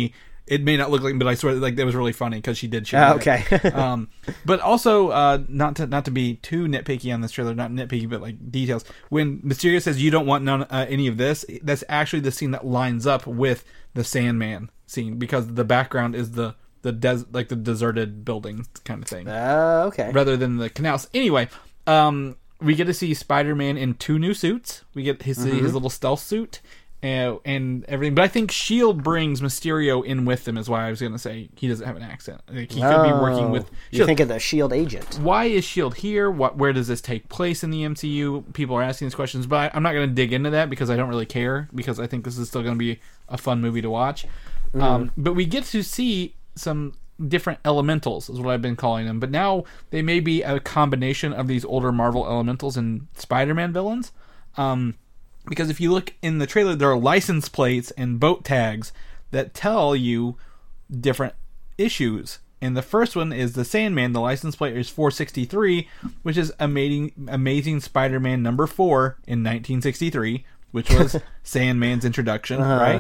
It may not look like, but I swear, like that was really funny because she did show. Oh, it. okay. um, but also, uh, not to not to be too nitpicky on this trailer, not nitpicky, but like details. When Mysterio says you don't want none uh, any of this, that's actually the scene that lines up with the Sandman scene because the background is the the des- like the deserted building kind of thing. Uh, okay. Rather than the canals. Anyway, um, we get to see Spider-Man in two new suits. We get his Mm-hmm. his little stealth suit. Uh, and everything, but I think S H I E L D brings Mysterio in with them. Is why I was going to say he doesn't have an accent. Like, he could be working with. You think of the S H I E L D agent? Why is S H I E L D here? What? Where does this take place in the M C U? People are asking these questions, but I, I'm not going to dig into that because I don't really care. Because I think this is still going to be a fun movie to watch. Mm. Um, but we get to see some different elementals, is what I've been calling them. But now they may be a combination of these older Marvel elementals and Spider-Man villains. Um, Because if you look in the trailer, there are license plates and boat tags that tell you different issues. And the first one is the Sandman. The license plate is four sixty-three, which is Amazing, Amazing Spider-Man number four in nineteen sixty-three, which was Sandman's introduction, uh-huh. right?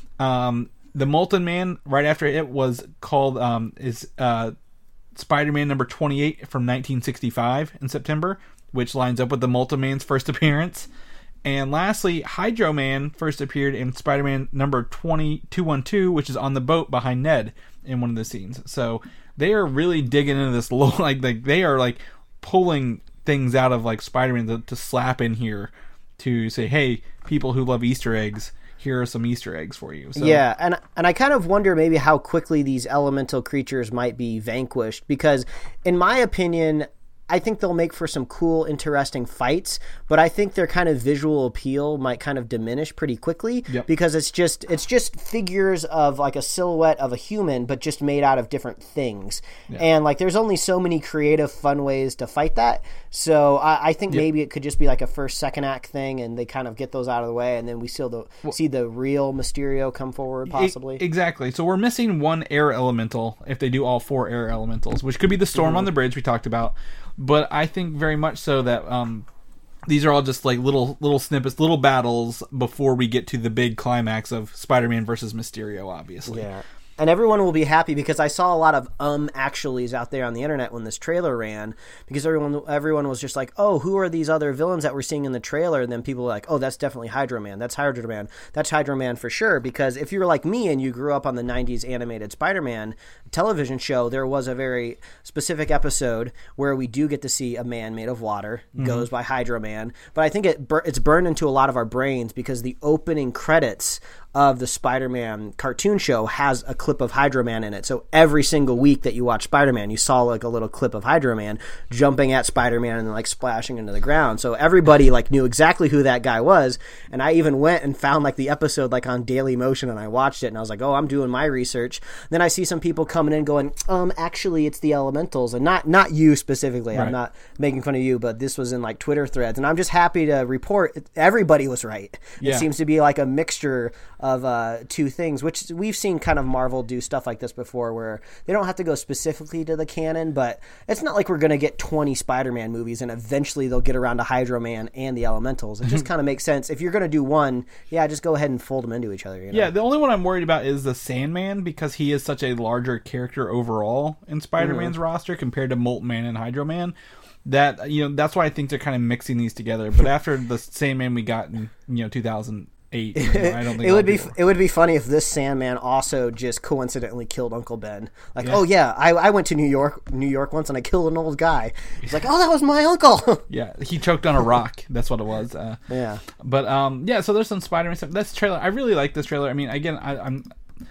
Um, the Molten Man, right after it, was called um, is uh, Spider-Man number twenty-eight from nineteen sixty-five in September, which lines up with the Molten Man's first appearance. And lastly, Hydro Man first appeared in Spider-Man number twenty-two twelve, which is on the boat behind Ned in one of the scenes. So they are really digging into this, low, like, like they are like pulling things out of like Spider-Man to, to slap in here to say, hey, people who love Easter eggs, here are some Easter eggs for you. So, yeah, and and I kind of wonder maybe how quickly these elemental creatures might be vanquished because, in my opinion, I think they'll make for some cool, interesting fights, but I think their kind of visual appeal might kind of diminish pretty quickly yep. because it's just it's just figures of like a silhouette of a human, but just made out of different things. Yeah. And like, there's only so many creative, fun ways to fight that. So I, I think yep. maybe it could just be like a first, second act thing, and they kind of get those out of the way, and then we see the well, see the real Mysterio come forward, possibly. E- exactly. So we're missing one air elemental if they do all four air elementals, which could be the storm mm-hmm. on the bridge we talked about. But I think very much so that um, these are all just like little little snippets, little battles before we get to the big climax of Spider-Man versus Mysterio, obviously. Yeah. And everyone will be happy because I saw a lot of um actuallys out there on the internet when this trailer ran because everyone everyone was just like, oh, who are these other villains that we're seeing in the trailer? And then people were like, oh, that's definitely Hydro Man. That's Hydro Man. That's Hydro Man for sure. Because if you were like me and you grew up on the nineties animated Spider-Man television show, there was a very specific episode where we do get to see a man made of water, mm-hmm. goes by Hydro Man. But I think it bur- it's burned into a lot of our brains because the opening credits of the Spider-Man cartoon show has a clip of Hydro Man in it. So every single week that you watch Spider-Man, you saw like a little clip of Hydro Man jumping at Spider-Man and like splashing into the ground. So everybody like knew exactly who that guy was. And I even went and found like the episode like on Daily Motion and I watched it and I was like, oh, I'm doing my research. Then I see some people coming in going, um, actually it's the Elementals, and not not you specifically. Right. I'm not making fun of you, but this was in like Twitter threads. And I'm just happy to report everybody was right. Yeah. It seems to be like a mixture of uh, two things, which we've seen kind of Marvel do stuff like this before where they don't have to go specifically to the canon, but it's not like we're going to get twenty Spider-Man movies and eventually they'll get around to Hydro Man and the Elementals. It just kind of makes sense. If you're going to do one, yeah, just go ahead and fold them into each other. You know? Yeah, the only one I'm worried about is the Sandman because he is such a larger character overall in Spider-Man's mm-hmm. roster compared to Molten Man and Hydro Man. That, you know, that's why I think they're kind of mixing these together. But after the Sandman we got in, you know, two thousand eight. You know, I don't think it would be people. It would be funny if this Sandman also just coincidentally killed Uncle Ben. Like, yeah. oh yeah, I, I went to New York, New York once, and I killed an old guy. He's like, oh, that was my uncle. Yeah, he choked on a rock. That's what it was. Uh, yeah, but um, yeah. So there's some Spider-Man stuff. This trailer, I really like this trailer. I mean, again, I, I'm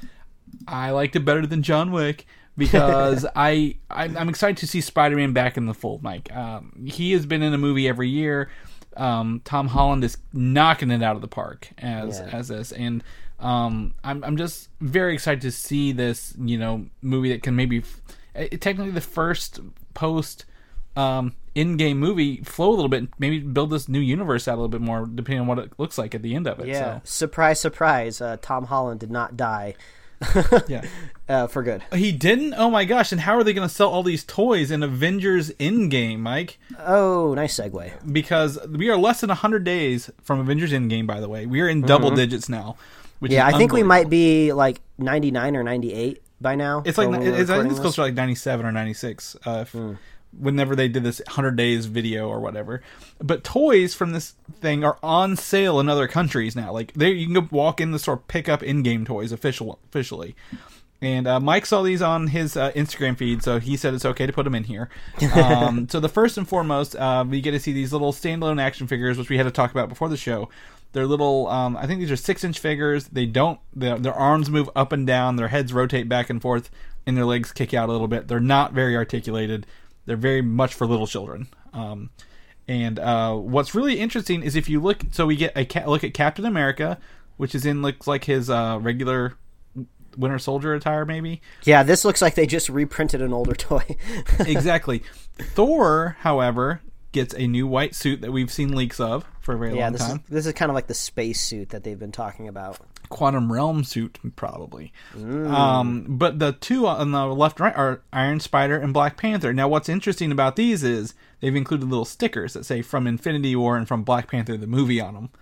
I liked it better than John Wick. Because I, I I'm excited to see Spider-Man back in the fold, Mike. Um, he has been in a movie every year. Um, Tom Holland is knocking it out of the park as yeah. as this, and um, I'm I'm just very excited to see this, you know, movie that can maybe f- technically the first post um, in-game movie flow a little bit, maybe build this new universe out a little bit more, depending on what it looks like at the end of it. Yeah, so. surprise, surprise! Uh, Tom Holland did not die. yeah, uh, for good. He didn't? Oh my gosh! And how are they going to sell all these toys in Avengers Endgame, Mike? Oh, nice segue. Because we are less than one hundred days from Avengers Endgame, by the way. We are in double mm-hmm. digits now. Which Yeah, is I think we might unbelievable. be like ninety-nine or ninety-eight by now. It's like when we were it's, I think recording it's close this. to like ninety-seven or ninety-six. Uh, if, Whenever they did this one hundred days video or whatever, but toys from this thing are on sale in other countries now. Like there, you can go walk in the store, pick up in-game toys official officially. And uh, Mike saw these on his uh, Instagram feed, so he said it's okay to put them in here. Um, so the first and foremost, uh, we get to see these little standalone action figures, which we had to talk about before the show. They're little, um, I think these are six-inch figures. They don't, their, their arms move up and down, their heads rotate back and forth, and their legs kick out a little bit. They're not very articulated. They're very much for little children. Um, and uh, what's really interesting is if you look, so we get a ca- look at Captain America, which is in, looks like his uh, regular Winter Soldier attire, maybe. Yeah, this looks like they just reprinted an older toy. Exactly. Thor, however, gets a new white suit that we've seen leaks of for a very yeah, long this time. is this is kind of like the space suit that they've been talking about. Quantum Realm suit, probably. Mm. Um, but the two on the left and right are Iron Spider and Black Panther. Now, what's interesting about these is they've included little stickers that say from Infinity War and from Black Panther, the movie, on them.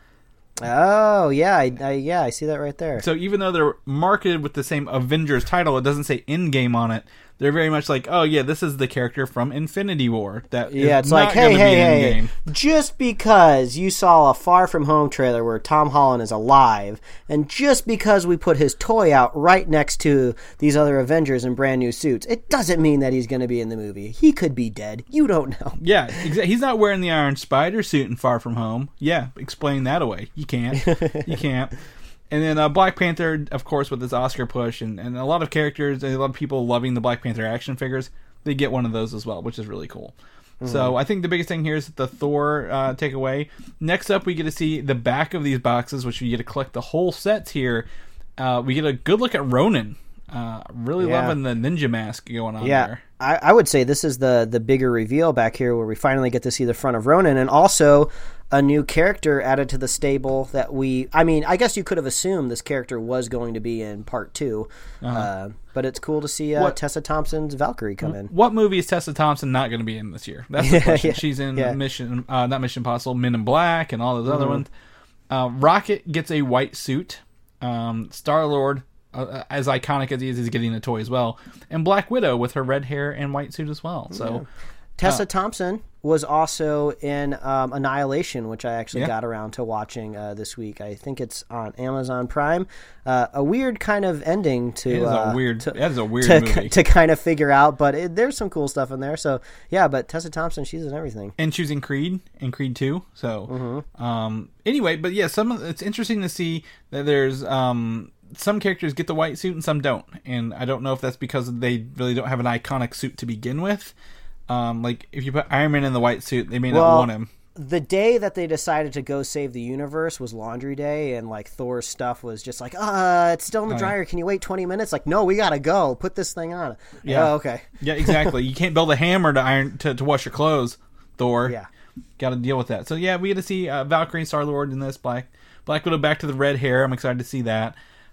Oh, yeah, I, I, yeah, I see that right there. So even though they're marketed with the same Avengers title, it doesn't say in-game on it. They're very much like, oh yeah, this is the character from Infinity War. That Yeah, is it's not like, hey, gonna hey, be hey, in-game. just because you saw a Far From Home trailer where Tom Holland is alive, and just because we put his toy out right next to these other Avengers in brand new suits, it doesn't mean that he's going to be in the movie. He could be dead. You don't know. Yeah, exa- he's not wearing the Iron Spider suit in Far From Home. Yeah, explain that away. You can't. You can't. And then uh, Black Panther, of course, with his Oscar push, and, and a lot of characters, and a lot of people loving the Black Panther action figures, they get one of those as well, which is really cool. Mm-hmm. So I think the biggest thing here is the Thor uh, takeaway. Next up, we get to see the back of these boxes, which you get to collect the whole sets here. Uh, we get a good look at Ronin. Uh, really Yeah. loving the ninja mask going on Yeah, there. I, I would say this is the the bigger reveal back here, where we finally get to see the front of Ronin, and also a new character added to the stable that we. I mean, I guess you could have assumed this character was going to be in part two, uh-huh. uh, but it's cool to see uh, What- Tessa Thompson's Valkyrie come in. What movie is Tessa Thompson not going to be in this year? That's the question. Yeah, She's in yeah. Mission, uh, not Mission Impossible, Men in Black, and all those other Mm-hmm. ones. Uh, Rocket gets a white suit. Um, Star Lord, uh, as iconic as he is, is getting a toy as well. And Black Widow with her red hair and white suit as well. So Tessa uh, Thompson was also in um, Annihilation, which I actually Yeah. got around to watching uh, this week. I think it's on Amazon Prime. Uh, a weird kind of ending to it is uh, a weird. to, That is a weird to, movie. to kind of figure out, but it, there's some cool stuff in there. So yeah, but Tessa Thompson, she's in everything. And choosing Creed and Creed two. So Mm-hmm. um, anyway, but yeah, some of, it's interesting to see that there's um, some characters get the white suit and some don't, and I don't know if that's because they really don't have an iconic suit to begin with. Um, like if you put Iron Man in the white suit, they may not Well, want him. The day that they decided to go save the universe was Laundry Day, and like Thor's stuff was just like, uh, it's still in the Oh, yeah. dryer. Can you wait twenty minutes? Like, no, we gotta go. Put this thing on. Yeah. Oh, okay. Yeah, exactly. You can't build a hammer to iron to, to wash your clothes, Thor. Yeah. Got to deal with that. So yeah, we get to see uh, Valkyrie and Star Lord in this. Black Black Widow back to the red hair. I'm excited to see that.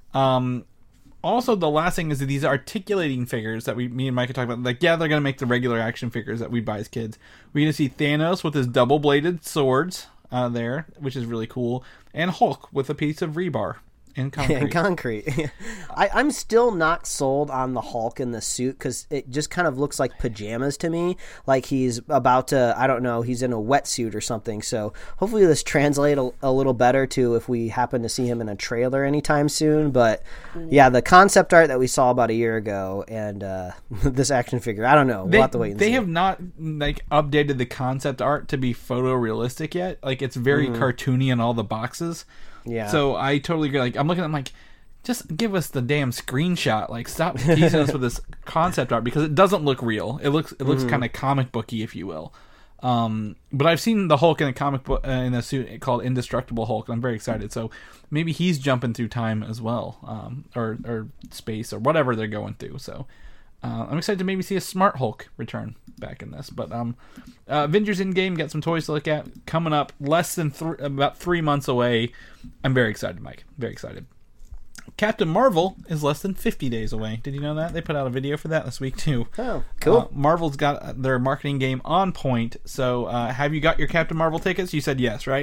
Um, also, the last thing is that these articulating figures that we, me and Mike are talking about. Like, yeah, they're gonna make the regular action figures that we buy as kids. We get to see Thanos with his double-bladed swords uh, there, which is really cool, and Hulk with a piece of rebar and concrete. And concrete. I, I'm still not sold on the Hulk in the suit because it just kind of looks like pajamas to me. Like he's about to, I don't know, he's in a wetsuit or something. So hopefully this translates a, a little better to if we happen to see him in a trailer anytime soon. But yeah, the concept art that we saw about a year ago and uh, this action figure, I don't know. We'll They, have to wait and they see. have not like updated the concept art to be photorealistic yet. Like it's very cartoony in all the boxes. Yeah. So I totally agree. Like I'm looking at them like, just give us the damn screenshot. Like stop teasing us with this concept art because it doesn't look real. It looks it looks kind of comic booky, if you will. Um, but I've seen the Hulk in a comic book uh, in a suit called Indestructible Hulk, and I'm very excited. So maybe he's jumping through time as well, um, or or space or whatever they're going through. So. Uh, I'm excited to maybe see a Smart Hulk return back in this. But um, uh, Avengers Endgame, got some toys to look at. Coming up less than th- about three months away. I'm very excited, Mike. Very excited. Captain Marvel is less than fifty days away. Did you know that? They put out a video for that this week, too. Oh, cool. Uh, Marvel's got their marketing game on point. So uh, have you got your Captain Marvel tickets? You said yes, right?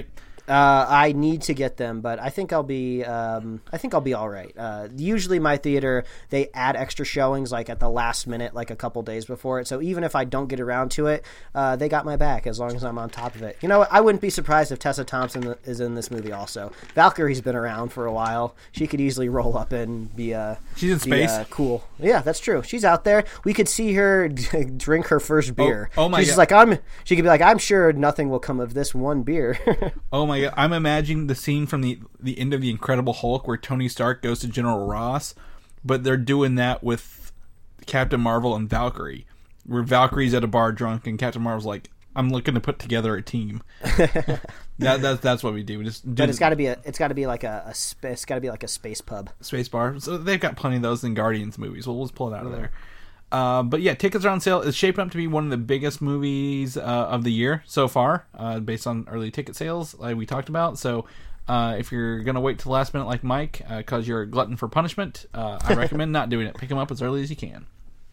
Uh, I need to get them, but I think I'll be. Um, I think I'll be all right. Uh, usually, my theater they add extra showings like at the last minute, like a couple days before it. So even if I don't get around to it, uh, they got my back as long as I'm on top of it. You know, I wouldn't be surprised if Tessa Thompson is in this movie also. Valkyrie's been around for a while. She could easily roll up and be. Uh, She's in be, space. Uh, cool. Yeah, that's true. She's out there. We could see her drink her first beer. Oh, oh my She's God. just like I'm. She could be like, I'm sure nothing will come of this one beer. Oh my god! I'm imagining the scene from the the end of the Incredible Hulk where Tony Stark goes to General Ross, but they're doing that with Captain Marvel and Valkyrie, where Valkyrie's at a bar drunk and Captain Marvel's like, "I'm looking to put together a team." that that's that's what we do. We just do But it's got to be a. It's got to be like a. a sp- it's got to be like a space pub. space bar. So they've got plenty of those in Guardians movies. Well, let's pull it out of there. Uh, but yeah, tickets are on sale. It's shaping up to be one of the biggest movies uh, of the year so far, uh, based on early ticket sales, like we talked about. So uh, if you're going to wait to the last minute like Mike, because uh, you're a glutton for punishment, uh, I recommend not doing it. Pick them up as early as you can.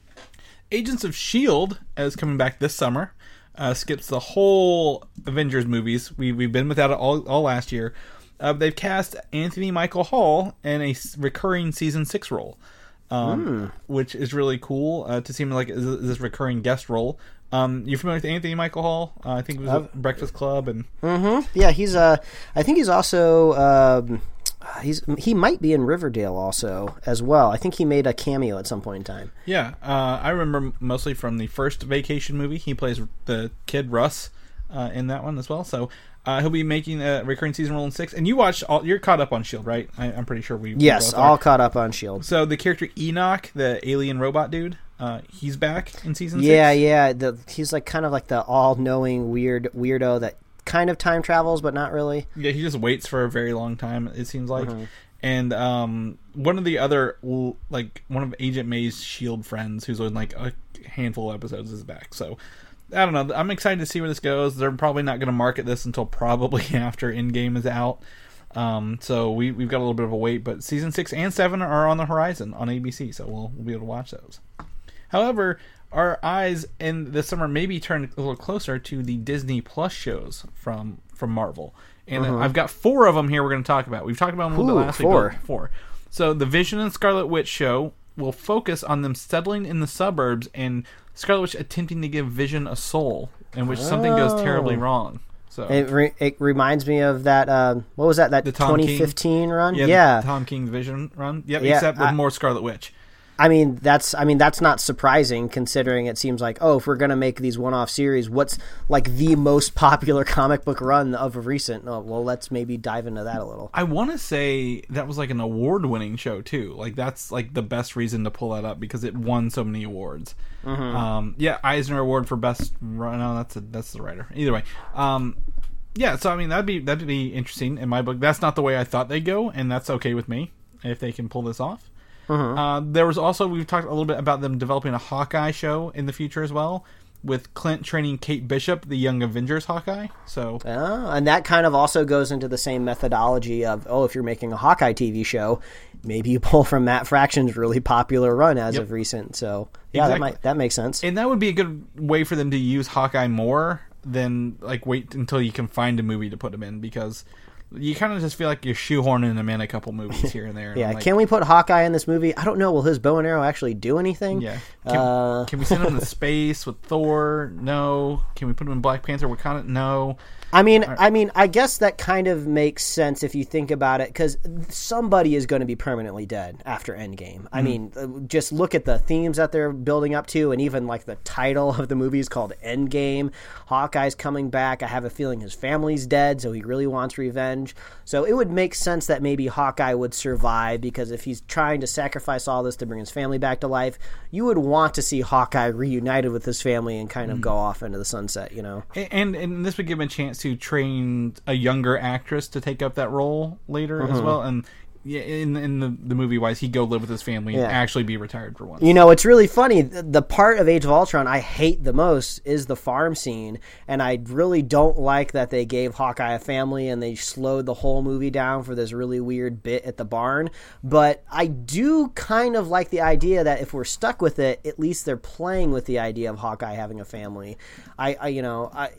Agents of S H I E L D is coming back this summer. Uh, skips the whole Avengers movies. We, we've been without it all, all last year. Uh, they've cast Anthony Michael Hall in a recurring season six role. Um, mm. Which is really cool uh, to see him like is this recurring guest role. Um, you're familiar with Anthony Michael Hall? Uh, I think it was uh, Breakfast Club and. Mm-hmm. Yeah, he's. Uh, I think he's also. Um, he's he might be in Riverdale also as well. I think he made a cameo at some point in time. Yeah, uh, I remember mostly from the first Vacation movie. He plays the kid Russ uh, in that one as well. So. Uh, he'll be making a recurring season role in six, and you watched all. You're caught up on S H I E L D, right? I, I'm pretty sure we. Yes, we all caught up on S H I E L D. So the character Enoch, the alien robot dude, uh, he's back in season yeah, six. Yeah, yeah. The, he's like kind of like the all-knowing weird weirdo that kind of time travels, but not really. Yeah, he just waits for a very long time. It seems like, mm-hmm. and um, one of the other like one of Agent May's S H I E L D friends, who's on like a handful of episodes, is back. So. I don't know. I'm excited to see where this goes. They're probably not going to market this until probably after Endgame is out. Um, so we, we've got a little bit of a wait. But season six and seven are on the horizon on A B C, so we'll, we'll be able to watch those. However, our eyes in this summer may be turned a little closer to the Disney Plus shows from, from Marvel. And uh-huh. I've got four of them here we're going to talk about. We've talked about them a little Ooh, bit last four. week. Four. So the Vision and Scarlet Witch show will focus on them settling in the suburbs and Scarlet Witch attempting to give Vision a soul, in which oh. something goes terribly wrong. So it, re- it reminds me of that. Uh, what was that? That twenty fifteen King. Run. Yeah, yeah. The Tom King Vision run. Yep, yeah, except with I, more Scarlet Witch. I mean, that's I mean that's not surprising considering it seems like, oh, if we're going to make these one-off series, what's like the most popular comic book run of recent? Oh, well, let's maybe dive into that a little. I want to say that was like an award-winning show too. Like that's like the best reason to pull that up because it won so many awards. Mm-hmm. Um, yeah, Eisner Award for best run. No, that's a, that's the writer. Either way, um, yeah. So I mean, that'd be that'd be interesting in my book. That's not the way I thought they'd go, and that's okay with me if they can pull this off. Uh-huh. Uh, there was also, we've talked a little bit about them developing a Hawkeye show in the future as well, with Clint training Kate Bishop, the Young Avengers Hawkeye. So, oh, and that kind of also goes into the same methodology of, oh, if you're making a Hawkeye T V show, maybe you pull from Matt Fraction's really popular run as yep. of recent. So, yeah, exactly. that might that makes sense. And that would be a good way for them to use Hawkeye more than like wait until you can find a movie to put him in, because you kind of just feel like you're shoehorning him in a couple movies here and there. And yeah, like, can we put Hawkeye in this movie? I don't know. Will his bow and arrow actually do anything? Yeah. Can, uh, can we send him to space with Thor? No. Can we put him in Black Panther? Wakanda? No. I mean, right. I mean, I guess that kind of makes sense if you think about it, because somebody is going to be permanently dead after Endgame. Mm. I mean, just look at the themes that they're building up to, and even like the title of the movie is called Endgame. Hawkeye's coming back. I have a feeling his family's dead, so he really wants revenge. So it would make sense that maybe Hawkeye would survive, because if he's trying to sacrifice all this to bring his family back to life, you would want to see Hawkeye reunited with his family and kind of mm. go off into the sunset, you know? And, and this would give him a chance to train a younger actress to take up that role later mm-hmm. as well. And yeah, in in the, the movie wise, he'd go live with his family and yeah. actually be retired for once. You know, it's really funny. The, the part of Age of Ultron I hate the most is the farm scene, and I really don't like that they gave Hawkeye a family and they slowed the whole movie down for this really weird bit at the barn. But I do kind of like the idea that if we're stuck with it, at least they're playing with the idea of Hawkeye having a family. I, I you know, I.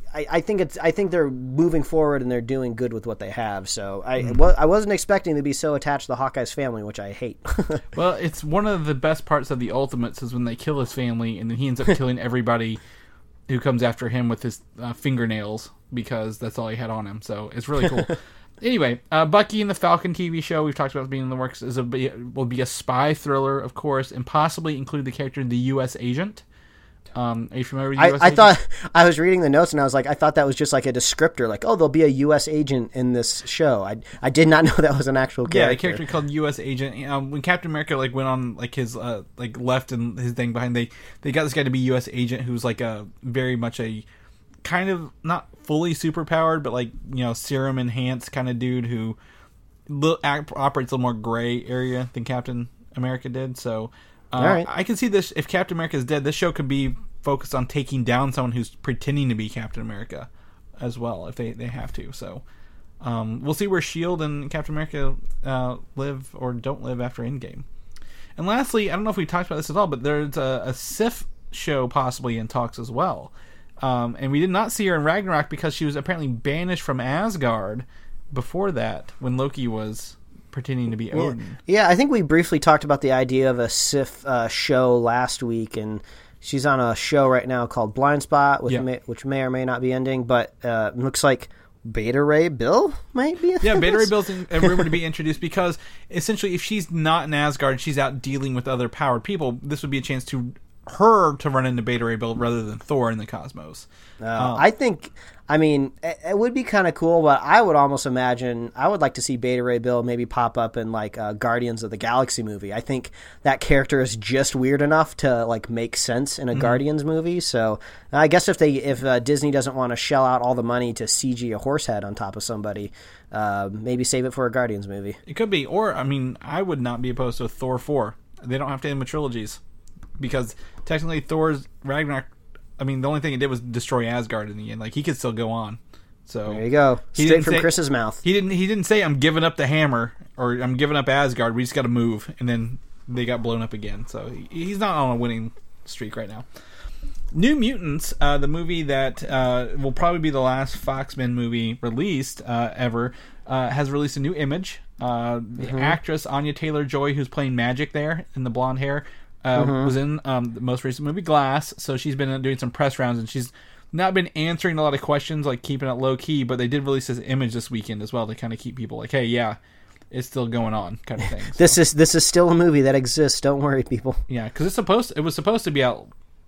I, I think it's I think they're moving forward and they're doing good with what they have. So I Mm. well, I wasn't expecting to be so attached to the Hawkeye's family, which I hate. Well, it's one of the best parts of the Ultimates is when they kill his family and then he ends up killing everybody who comes after him with his uh, fingernails because that's all he had on him. So it's really cool. Anyway, uh, Bucky and the Falcon T V show we've talked about being in the works is a will be a spy thriller, of course, and possibly include the character the U S agent. Um, are you familiar with the I, U S I agent? thought I was reading the notes and I was like, I thought that was just like a descriptor, like, oh, there'll be a U S agent in this show. I, I did not know that was an actual character. Yeah, a character called U S Agent. Um, when Captain America like went on like his uh, like left and his thing behind, they they got this guy to be U S Agent who's like a very much a kind of not fully superpowered, but like you know serum enhanced kind of dude who li- act, operates a little more gray area than Captain America did. So uh, All right. I can see this if Captain America is dead. This show could be focused on taking down someone who's pretending to be Captain America as well if they, they have to. So um, we'll see where S H I E L D and Captain America uh, live or don't live after Endgame. And lastly, I don't know if we talked about this at all, but there's a, a Sif show possibly in talks as well. Um, and we did not see her in Ragnarok because she was apparently banished from Asgard before that when Loki was pretending to be Odin. Yeah, I think we briefly talked about the idea of a Sif uh, show last week, and she's on a show right now called Blind Spot, which, Yeah. may, which may or may not be ending, but uh, it looks like Beta Ray Bill might be in Yeah, Beta Ray this. Bill's in, a rumor to be introduced because essentially if she's not in Asgard, she's out dealing with other powered people, this would be a chance to her to run into Beta Ray Bill rather than Thor in the cosmos. Uh, I think, I mean, it, it would be kind of cool, but I would almost imagine, I would like to see Beta Ray Bill maybe pop up in like a Guardians of the Galaxy movie. I think that character is just weird enough to like make sense in a Mm-hmm. Guardians movie. So I guess if they, if uh, Disney doesn't want to shell out all the money to C G a horse head on top of somebody, uh, maybe save it for a Guardians movie. It could be, or I mean, I would not be opposed to Thor four. They don't have to end with trilogies because technically Thor's Ragnarok, I mean, the only thing it did was destroy Asgard in the end. Like he could still go on. So There you go. He Straight didn't from say- Chris's mouth. He didn't. He didn't say I'm giving up the hammer or I'm giving up Asgard. We just got to move, and then they got blown up again. So he, he's not on a winning streak right now. New Mutants, uh, the movie that uh, will probably be the last Foxman movie released uh, ever, uh, has released a new image. Uh, the actress Anya Taylor-Joy, who's playing Magic there in the blonde hair, uh, was in um, the most recent movie Glass. So she's been doing some press rounds, and she's not been answering a lot of questions, like keeping it low key. But they did release this image this weekend as well to kind of keep people like, hey, yeah, it's still going on, kind of thing. So, This is this is still a movie that exists. Don't worry, people. yeah, because it's supposed it was supposed to be out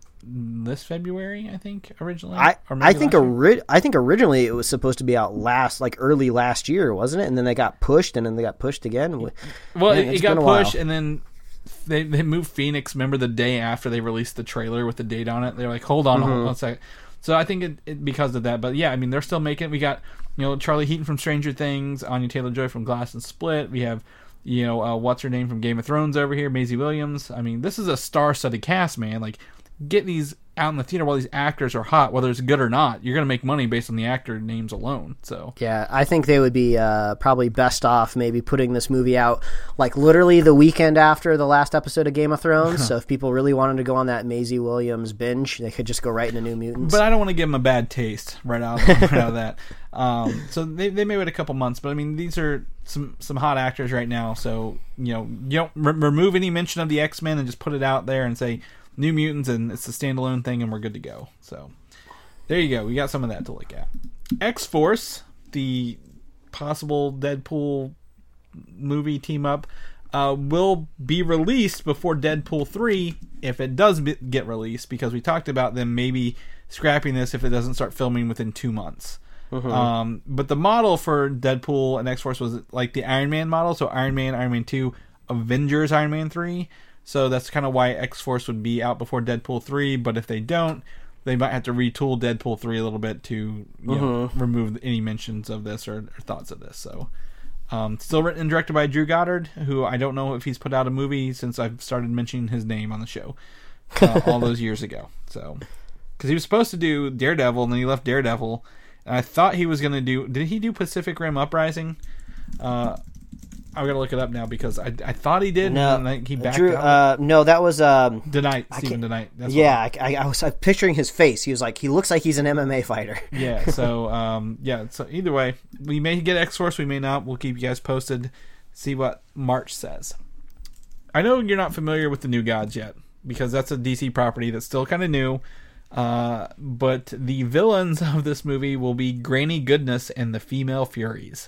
this February, I think, originally. I Or maybe I think last year. ori- I think originally it was supposed to be out last like early last year, wasn't it? And then they got pushed, and then they got pushed again. Well, Man, it, it's it got been a while. pushed, and then they they moved Phoenix. Remember the day after they released the trailer with the date on it? They're like, hold on, hold on a second. So I think it, it because of that. But yeah, I mean, they're still making it. We got you know Charlie Heaton from Stranger Things, Anya Taylor-Joy from Glass and Split. We have you know uh, what's her name from Game of Thrones over here, Maisie Williams. I mean, this is a star-studded cast, man. Like, get these out in the theater while these actors are hot, whether it's good or not. You're gonna make money based on the actor names alone. So Yeah, I think they would be uh, probably best off maybe putting this movie out like literally the weekend after the last episode of Game of Thrones. So if people really wanted to go on that Maisie Williams binge, they could just go right into New Mutants. But I don't want to give them a bad taste right out, right out of that. Um, so they they may wait a couple months, but I mean these are some some hot actors right now. So you know you don't re- remove any mention of the X-Men and just put it out there and say New Mutants and it's a standalone thing and we're good to go. So there you go. We got some of that to look at. X-Force, the possible Deadpool movie team up, uh, will be released before Deadpool three if it does be- get released, because we talked about them maybe scrapping this if it doesn't start filming within two months. Um, but the model for Deadpool and X-Force was like the Iron Man model, so Iron Man, Iron Man two, Avengers, Iron Man three. So that's kind of why X-Force would be out before Deadpool three, but if they don't, they might have to retool Deadpool three a little bit to you know, remove any mentions of this or, or thoughts of this. So um, still written and directed by Drew Goddard, who I don't know if he's put out a movie since I've started mentioning his name on the show uh, all those years ago. So because he was supposed to do Daredevil, and then he left Daredevil. And I thought he was going to do... Did he do Pacific Rim Uprising? Uh, I've got to look it up now because I, I thought he did. No, and then he backed Drew, out. uh, no, that was um, Tonight, I Stephen can't- Tonight. That's yeah. I, I, I was picturing his face. He was like, he looks like he's an M M A fighter. Yeah, so um, yeah, so either way, we may get X-Force, we may not. We'll keep you guys posted. See what March says. I know you're not familiar with the New Gods yet because that's a D C property that's still kind of new. Uh, but the villains of this movie will be Granny Goodness and the Female Furies.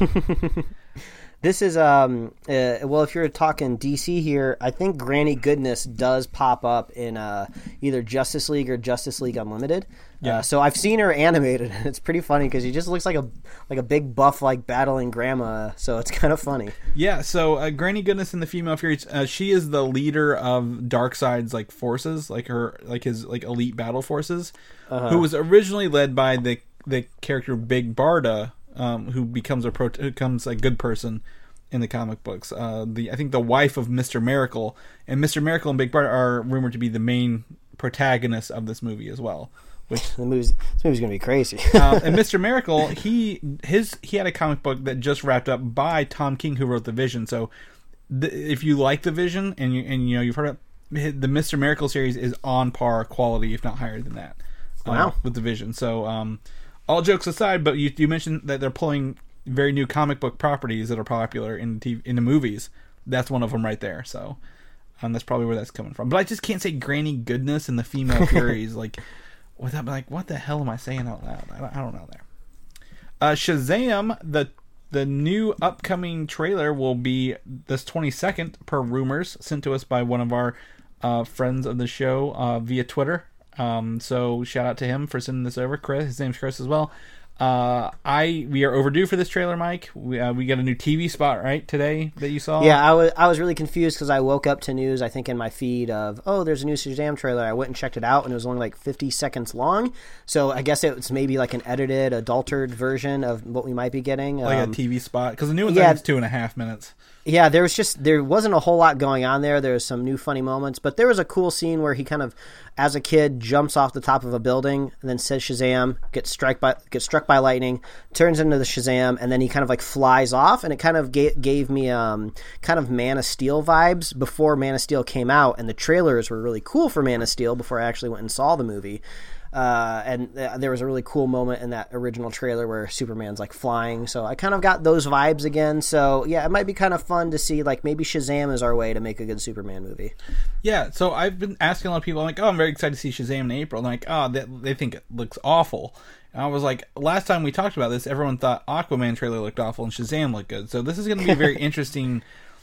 This is um uh, well, if you're talking D C here, I think Granny Goodness does pop up in uh, either Justice League or Justice League Unlimited. Yeah. Uh, so I've seen her animated, and it's pretty funny because she just looks like a like a big buff like battling grandma. So it's kind of funny. Yeah, so uh, Granny Goodness and the Female Furies, uh, she is the leader of Darkseid's like forces, like her like his like elite battle forces, Uh-huh. who was originally led by the the character Big Barda. Um, who becomes a pro- who becomes a good person in the comic books. Uh, the I think the wife of Mister Miracle, and Mister Miracle and Big Barda are rumored to be the main protagonists of this movie as well. Which The movie's this movie's gonna be crazy. uh, and Mister Miracle, he his he had a comic book that just wrapped up by Tom King, who wrote the Vision. So the, if you like the Vision and you and you know you've heard of the Mister Miracle series is on par quality, if not higher than that. Uh, Wow. with the Vision. So. Um, All jokes aside, but you, you mentioned that they're pulling very new comic book properties that are popular in T V, in the movies. That's one of them right there. So um, that's probably where that's coming from. But I just can't say Granny Goodness and the Female Furies like without like what the hell am I saying out loud? I don't, I don't know there. Uh, Shazam, the the new upcoming trailer will be this twenty-second per rumors sent to us by one of our uh, friends of the show uh, via Twitter. Um, so shout out to him for sending this over. Chris, his name's Chris as well. Uh, I we are overdue for this trailer, Mike. We uh, we got a new T V spot right today that you saw. Yeah, I was I was really confused because I woke up to news, I think in my feed of, oh, there's a new Shazam trailer. I went and checked it out, and it was only like fifty seconds long. So I guess it's maybe like an edited, adulterated version of what we might be getting. like Um, a T V spot because the new one's yeah. like two and a half minutes. Yeah, there was just there wasn't a whole lot going on there. There was some new funny moments, but there was a cool scene where he kind of, as a kid, jumps off the top of a building and then says Shazam, gets struck by gets struck by lightning, turns into the Shazam, and then he kind of like flies off, and it kind of gave, gave me um kind of Man of Steel vibes before Man of Steel came out, and the trailers were really cool for Man of Steel before I actually went and saw the movie. Uh, and uh, there was a really cool moment in that original trailer where Superman's like flying. So I kind of got those vibes again. So yeah, it might be kind of fun to see like maybe Shazam is our way to make a good Superman movie. Yeah, so I've been asking a lot of people, I'm like, oh, I'm very excited to see Shazam in April. And like, oh, they, they think it looks awful. And I was like, last time we talked about this, everyone thought Aquaman trailer looked awful and Shazam looked good. So this is going to be a very interesting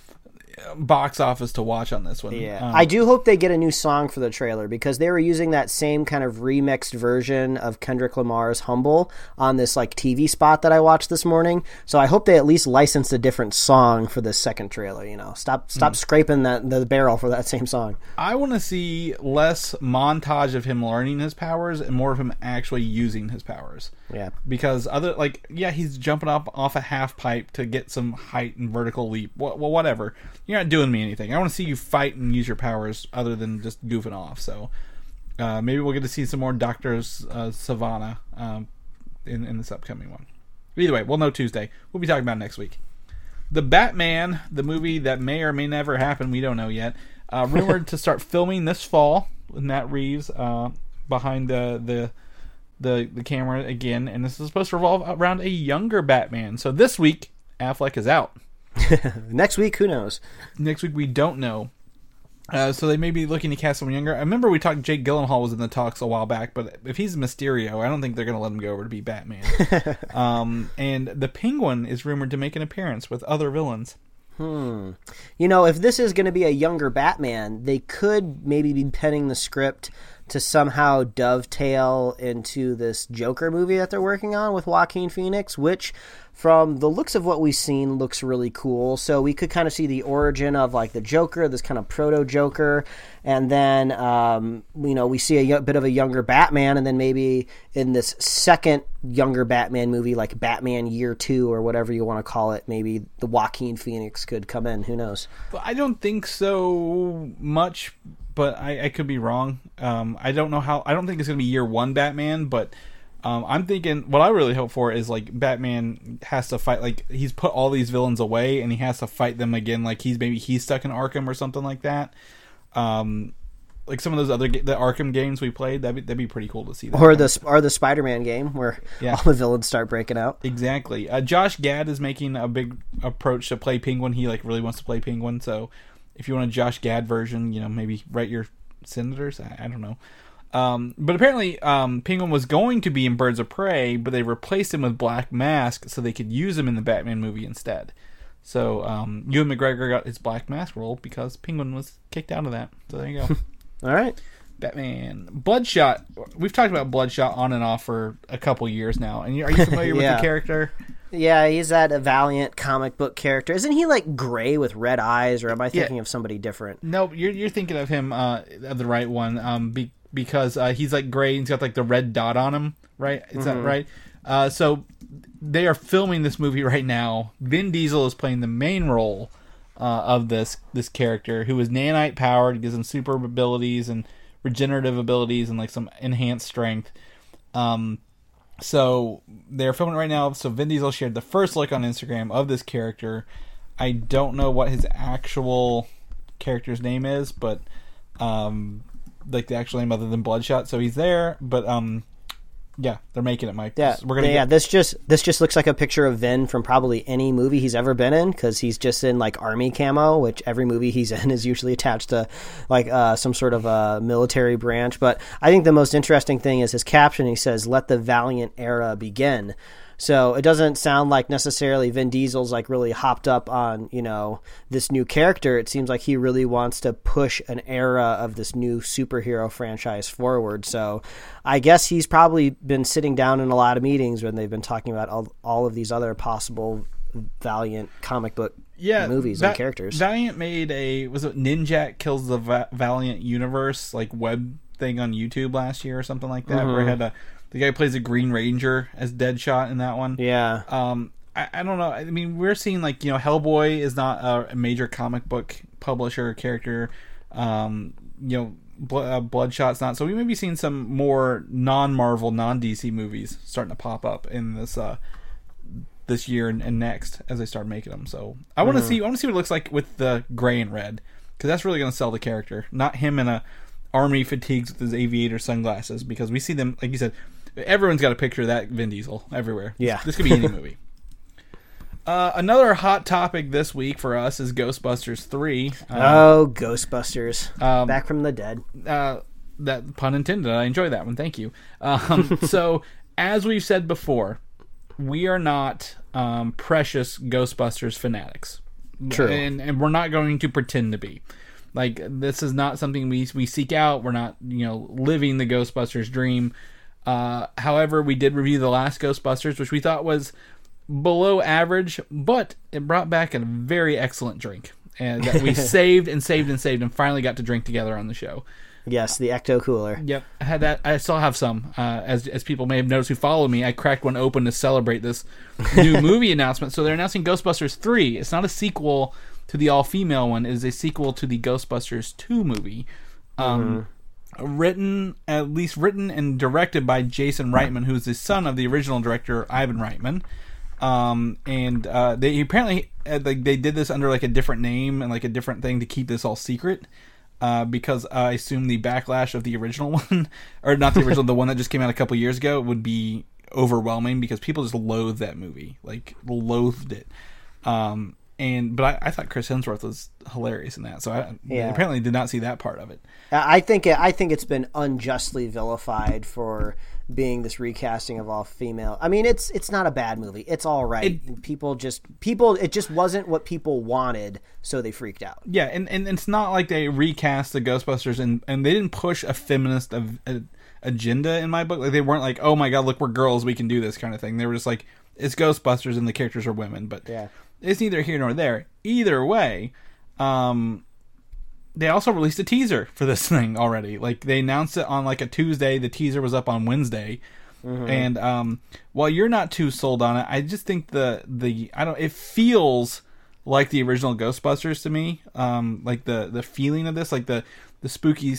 box office to watch on this one. Yeah, Um, I do hope they get a new song for the trailer because they were using that same kind of remixed version of Kendrick Lamar's "Humble" on this like T V spot that I watched this morning. So I hope they at least licensed a different song for this second trailer. You know, stop stop scraping that the barrel for that same song. I want to see less montage of him learning his powers and more of him actually using his powers. Yeah. Because other like yeah, he's jumping up off a half pipe to get some height and vertical leap. Well, well whatever. You're not doing me anything. I want to see you fight and use your powers other than just goofing off. So uh, maybe we'll get to see some more Doctor uh, Savannah um, in in this upcoming one. Either way, we'll know Tuesday. We'll be talking about it next week. The Batman, the movie that may or may never happen, we don't know yet. Uh, rumored to start filming this fall with Matt Reeves uh, behind the the. The, the camera again, and this is supposed to revolve around a younger Batman. So this week, Affleck is out. Next week, who knows? Next week, we don't know. Uh, so they may be looking to cast someone younger. I remember we talked, Jake Gyllenhaal was in the talks a while back, but if he's Mysterio, I don't think they're going to let him go over to be Batman. um, and the Penguin is rumored to make an appearance with other villains. Hmm. You know, if this is going to be a younger Batman, they could maybe be penning the script to somehow dovetail into this Joker movie that they're working on with Joaquin Phoenix, which from the looks of what we've seen looks really cool. So we could kind of see the origin of like the Joker, this kind of proto Joker, and then um, you know we see a y- bit of a younger Batman, and then maybe in this second younger Batman movie, like Batman Year Two or whatever you want to call it, maybe the Joaquin Phoenix could come in. Who knows? But I don't think so much, but I, I could be wrong. Um, I don't know how. I don't think it's going to be year one Batman, but Um, I'm thinking what I really hope for is like Batman has to fight, like he's put all these villains away and he has to fight them again. Like he's maybe he's stuck in Arkham or something like that. Um, like some of those other the Arkham games we played, that'd be, that'd be pretty cool to see. That or the or the Spider-Man game where yeah. all the villains start breaking out. Exactly. Uh, Josh Gad is making a big approach to play Penguin. He like really wants to play Penguin. So if you want a Josh Gad version, you know, maybe write your senators. I, I don't know. Um, but apparently, um, Penguin was going to be in Birds of Prey, but they replaced him with Black Mask so they could use him in the Batman movie instead. So, um, Ewan McGregor got his Black Mask role because Penguin was kicked out of that. So there you go. All right. Batman. Bloodshot. We've talked about Bloodshot on and off for a couple years now. And are you familiar yeah. with the character? Yeah, he's that a Valiant comic book character. Isn't he like gray with red eyes, or am I thinking yeah. of somebody different? No, you're you're thinking of him, uh, of the right one. Um, be, because uh, he's like gray and he's got like the red dot on him, right? Is mm-hmm. that right? Uh, so they are filming this movie right now. Vin Diesel is playing the main role uh, of this this character, who is nanite powered, gives him super abilities and regenerative abilities and like some enhanced strength. Um, so they're filming it right now. So Vin Diesel shared the first look on Instagram of this character. I don't know what his actual character's name is, but um. like the actual name other than Bloodshot, so he's there, but um yeah, they're making it, Mike. Yeah, we're gonna yeah. get... This just this just looks like a picture of Vin from probably any movie he's ever been in, because he's just in like army camo, which every movie he's in is usually attached to like uh, some sort of a military branch. But I think the most interesting thing is his caption. He says, "Let the Valiant era begin." So it doesn't sound like necessarily Vin Diesel's like really hopped up on, you know, this new character. It seems like he really wants to push an era of this new superhero franchise forward. So I guess he's probably been sitting down in a lot of meetings when they've been talking about all, all of these other possible Valiant comic book yeah, movies Va- and characters. Valiant made a, was it Ninjak Kills the Va- Valiant Universe, like web thing on YouTube last year or something like that, mm-hmm. where it had a, the guy who plays a Green Ranger as Deadshot in that one. Yeah. Um, I, I don't know. I mean, we're seeing like, you know, Hellboy is not a, a major comic book publisher or character. Um, you know, Bl- uh, Bloodshot's not. So we may be seeing some more non-Marvel, non-D C movies starting to pop up in this uh, this year and, and next as they start making them. So I want to mm-hmm. see. I want to see what it looks like with the gray and red, because that's really going to sell the character. Not him in a army fatigues with his aviator sunglasses, because we see them, like you said. Everyone's got a picture of that Vin Diesel everywhere. Yeah. This could be any movie. Uh, another hot topic this week for us is Ghostbusters three. Um, oh, Ghostbusters. Um, Back from the dead. Uh, that pun intended. I enjoy that one. Thank you. Um, so, as we've said before, we are not um, precious Ghostbusters fanatics. True. And, and we're not going to pretend to be. Like, this is not something we we seek out. We're not, you know, living the Ghostbusters dream. Uh, however, we did review the last Ghostbusters, which we thought was below average, but it brought back a very excellent drink, and that we saved and saved and saved, and finally got to drink together on the show. Yes, the Ecto Cooler. Yep, I had that. I still have some. Uh, as as people may have noticed who follow me, I cracked one open to celebrate this new movie announcement. So they're announcing Ghostbusters three. It's not a sequel to the all-female one. It is a sequel to the Ghostbusters two movie. Um, mm-hmm. Written, at least written and directed by Jason Reitman, who's the son of the original director Ivan Reitman. Um, and uh, they apparently uh, like they did this under like a different name and like a different thing to keep this all secret. Uh, because I assume the backlash of the original one, or not the original, the one that just came out a couple years ago, would be overwhelming because people just loathed that movie, like loathed it. Um, And but I, I thought Chris Hemsworth was hilarious in that, so I yeah. apparently did not see that part of it. I think it, I think it's been unjustly vilified for being this recasting of all female. I mean, it's it's not a bad movie. It's all right. It, people just people it just wasn't what people wanted, so they freaked out. Yeah, and, and it's not like they recast the Ghostbusters and, and they didn't push a feminist of, a, agenda in my book. Like they weren't like, oh my god, look, we're girls, we can do this kind of thing. They were just like, it's Ghostbusters and the characters are women, but yeah. It's neither here nor there. Either way, um, they also released a teaser for this thing already. Like, they announced it on, like, a Tuesday. The teaser was up on Wednesday. Mm-hmm. And um, while you're not too sold on it, I just think the, the I don't, it feels like the original Ghostbusters to me. Um, like, the, the feeling of this, like, the, the spooky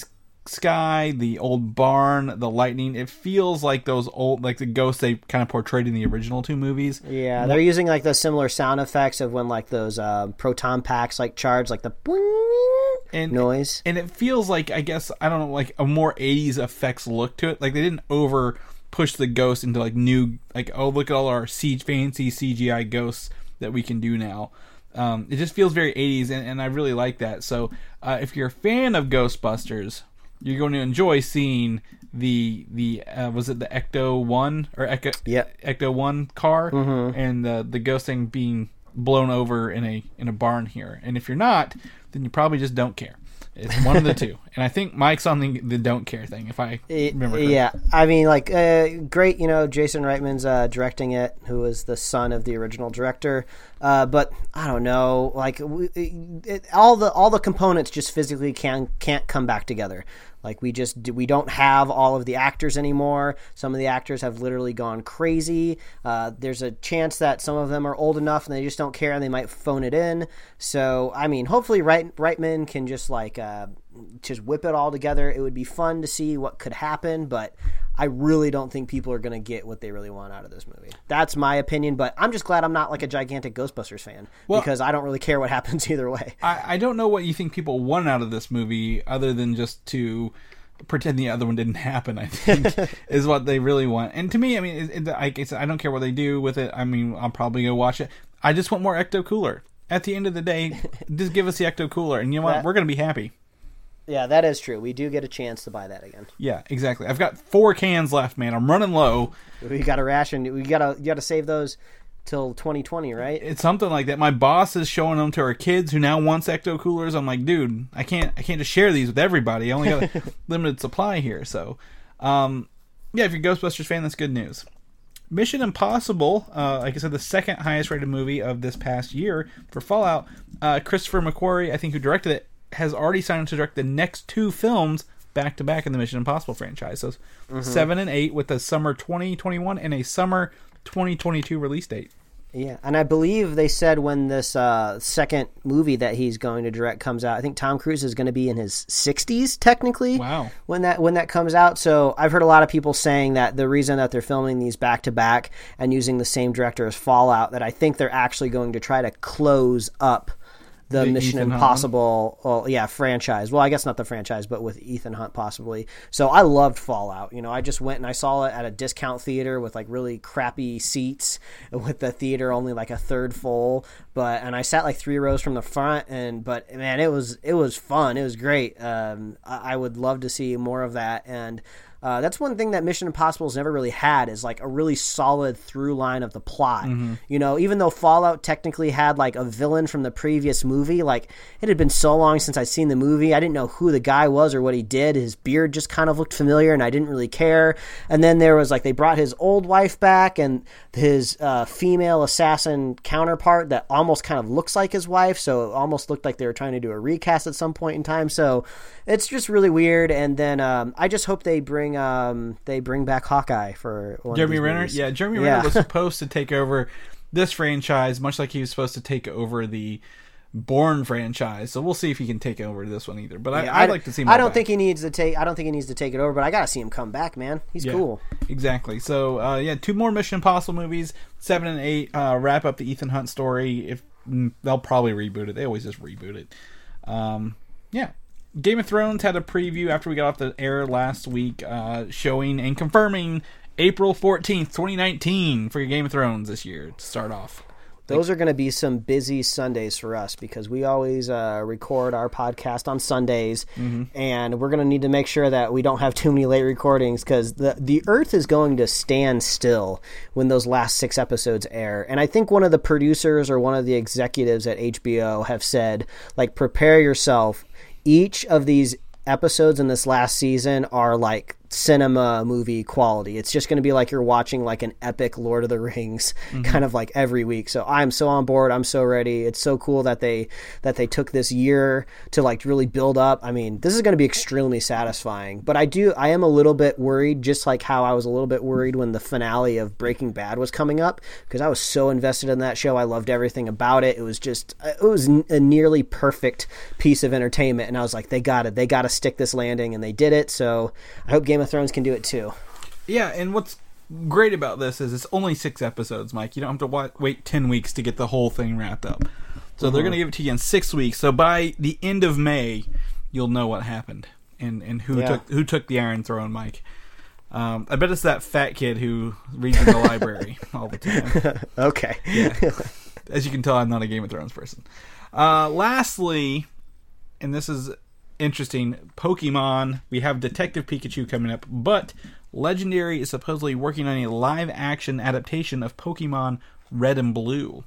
sky, the old barn, the lightning. It feels like those old, like the ghosts they kind of portrayed in the original two movies. Yeah, they're using like the similar sound effects of when like those uh, proton packs like charge, like the boing and, noise. And it feels like, I guess, I don't know, like a more eighties effects look to it. Like they didn't over push the ghosts into like new, like, oh, look at all our C- fancy C G I ghosts that we can do now. Um, it just feels very eighties, and, and I really like that. So uh, if you're a fan of Ghostbusters, you're going to enjoy seeing the the uh, was it the Ecto one or Ecto Yep. Ecto one car Mm-hmm. and the the ghost thing being blown over in a in a barn here. And if you're not, then you probably just don't care. It's one of the two. And I think Mike's on the, the don't care thing, if I remember correctly. Yeah, I mean, like, uh, great, you know, Jason Reitman's uh, directing it, who was the son of the original director. Uh, but I don't know, like, we, it, all the all the components just physically can can't come back together. Like we just we don't have all of the actors anymore. Some of the actors have literally gone crazy. Uh, there's a chance that some of them are old enough and they just don't care and they might phone it in. So I mean, hopefully Reit, Reitman can just like uh, just whip it all together. It would be fun to see what could happen, but I really don't think people are going to get what they really want out of this movie. That's my opinion, but I'm just glad I'm not like a gigantic Ghostbusters fan well, because I don't really care what happens either way. I, I don't know what you think people want out of this movie other than just to pretend the other one didn't happen, I think, is what they really want. And to me, I mean, it, it, I, it's, I don't care what they do with it. I mean, I'll probably go watch it. I just want more Ecto Cooler. At the end of the day, just give us the Ecto Cooler, and you know what? That, We're going to be happy. Yeah, that is true. We do get a chance to buy that again. Yeah, exactly. I've got four cans left, man. I'm running low. We got to ration. We got to you got to save those till twenty twenty, right? It's something like that. My boss is showing them to her kids who now wants Ecto Coolers. I'm like, dude, I can't I can't just share these with everybody. I only got a limited supply here. So, um, yeah, if you're a Ghostbusters fan, that's good news. Mission Impossible, uh, like I said, the second highest rated movie of this past year for Fallout. Uh, Christopher McQuarrie, I think, who directed it, has already signed to direct the next two films back to back in the Mission Impossible franchise. So mm-hmm. seven and eight with a summer twenty twenty-one and a summer twenty twenty-two release date. Yeah, and I believe they said when this uh, second movie that he's going to direct comes out, I think Tom Cruise is going to be in his sixties technically. Wow. When that when that comes out. So I've heard a lot of people saying that the reason that they're filming these back to back and using the same director as Fallout, that I think they're actually going to try to close up the, the Mission Ethan Impossible, well, yeah, franchise. Well, I guess not the franchise, but with Ethan Hunt possibly. So I loved Fallout. You know, I just went and I saw it at a discount theater with like really crappy seats, with the theater only like a third full. But and I sat like three rows from the front, and but man, it was it was fun. It was great. Um, I, I would love to see more of that. And Uh, that's one thing that Mission Impossible has never really had, is like a really solid through line of the plot. Mm-hmm. You know, even though Fallout technically had like a villain from the previous movie, like it had been so long since I'd seen the movie, I didn't know who the guy was or what he did. His beard just kind of looked familiar, and I didn't really care. And then there was like they brought his old wife back and his uh, female assassin counterpart that almost kind of looks like his wife, so it almost looked like they were trying to do a recast at some point in time. So it's just really weird. And then um, I just hope they bring Um, they bring back Hawkeye for one Jeremy of these Renner. movies. Yeah, Jeremy yeah. Renner was supposed to take over this franchise, much like he was supposed to take over the Bourne franchise. So we'll see if he can take over this one either. But yeah, I, I'd like to see him. I don't back. think he needs to take. I don't think he needs to take it over. But I gotta see him come back, man. He's yeah, cool. Exactly. So uh, yeah, two more Mission Impossible movies, seven and eight, uh, wrap up the Ethan Hunt story. If mm, they'll probably reboot it. They always just reboot it. Um, yeah. Game of Thrones had a preview after we got off the air last week, uh, showing and confirming April fourteenth, twenty nineteen for Game of Thrones this year to start off. Those are going to be some busy Sundays for us because we always uh, record our podcast on Sundays, mm-hmm. and we're going to need to make sure that we don't have too many late recordings because the, the earth is going to stand still when those last six episodes air. And I think one of the producers or one of the executives at H B O have said, like, prepare yourself. Each of these episodes in this last season are like cinema movie quality. It's just going to be like you're watching like an epic Lord of the Rings mm-hmm. kind of like every week. So I'm so on board. I'm so ready. It's so cool that they that they took this year to like really build up. I mean, this is going to be extremely satisfying. But I do I am a little bit worried, just like how I was a little bit worried when the finale of Breaking Bad was coming up, because I was so invested in that show. I loved everything about it. It was just it was a nearly perfect piece of entertainment, and I was like, they got it. They got to stick this landing, and they did it. So I hope Game of Thrones can do it too. Yeah, and what's great about this is it's only six episodes, Mike. You don't have to wa- wait ten weeks to get the whole thing wrapped up. So mm-hmm. they're going to give it to you in six weeks. So by the end of May, you'll know what happened and, and who yeah. took who took the Iron Throne, Mike. Um, I bet it's that fat kid who reads in the library all the time. Okay. Yeah. As you can tell, I'm not a Game of Thrones person. Uh, lastly, and this is interesting, Pokemon. We have Detective Pikachu coming up, but Legendary is supposedly working on a live-action adaptation of Pokemon Red and Blue.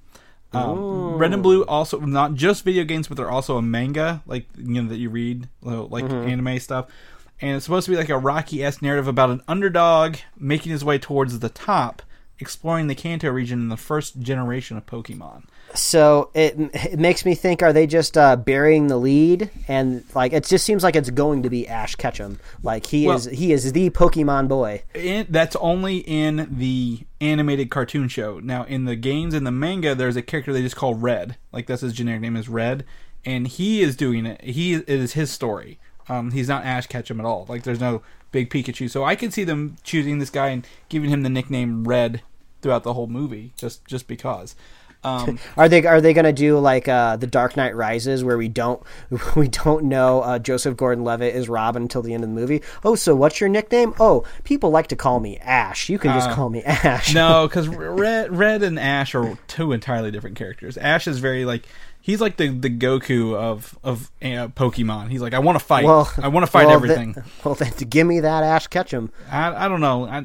Um, Red and Blue also not just video games, but they're also a manga, like you know that you read, like mm-hmm. anime stuff. And it's supposed to be like a Rocky-esque narrative about an underdog making his way towards the top, exploring the Kanto region in the first generation of Pokemon. So it it makes me think: are they just uh, burying the lead? And like it just seems like it's going to be Ash Ketchum. Like he well, is he is the Pokemon boy. In, that's only in the animated cartoon show. Now in the games and the manga, there's a character they just call Red. Like that's his generic name is Red, and he is doing it. He it is his story. Um, he's not Ash Ketchum at all. Like, there's no big Pikachu. So I could see them choosing this guy and giving him the nickname Red throughout the whole movie, just just because. Um, are they are they going to do like uh, the Dark Knight Rises, where we don't we don't know uh, Joseph Gordon-Levitt is Robin until the end of the movie? Oh, so what's your nickname? Oh, people like to call me Ash. You can just uh, call me Ash. No, because Red Red and Ash are two entirely different characters. Ash is very like. He's like the, the Goku of of uh, Pokemon. He's like, I want to fight. Well, I want to fight well, everything. Then, well, then, give me that Ash Ketchum. I I don't know. I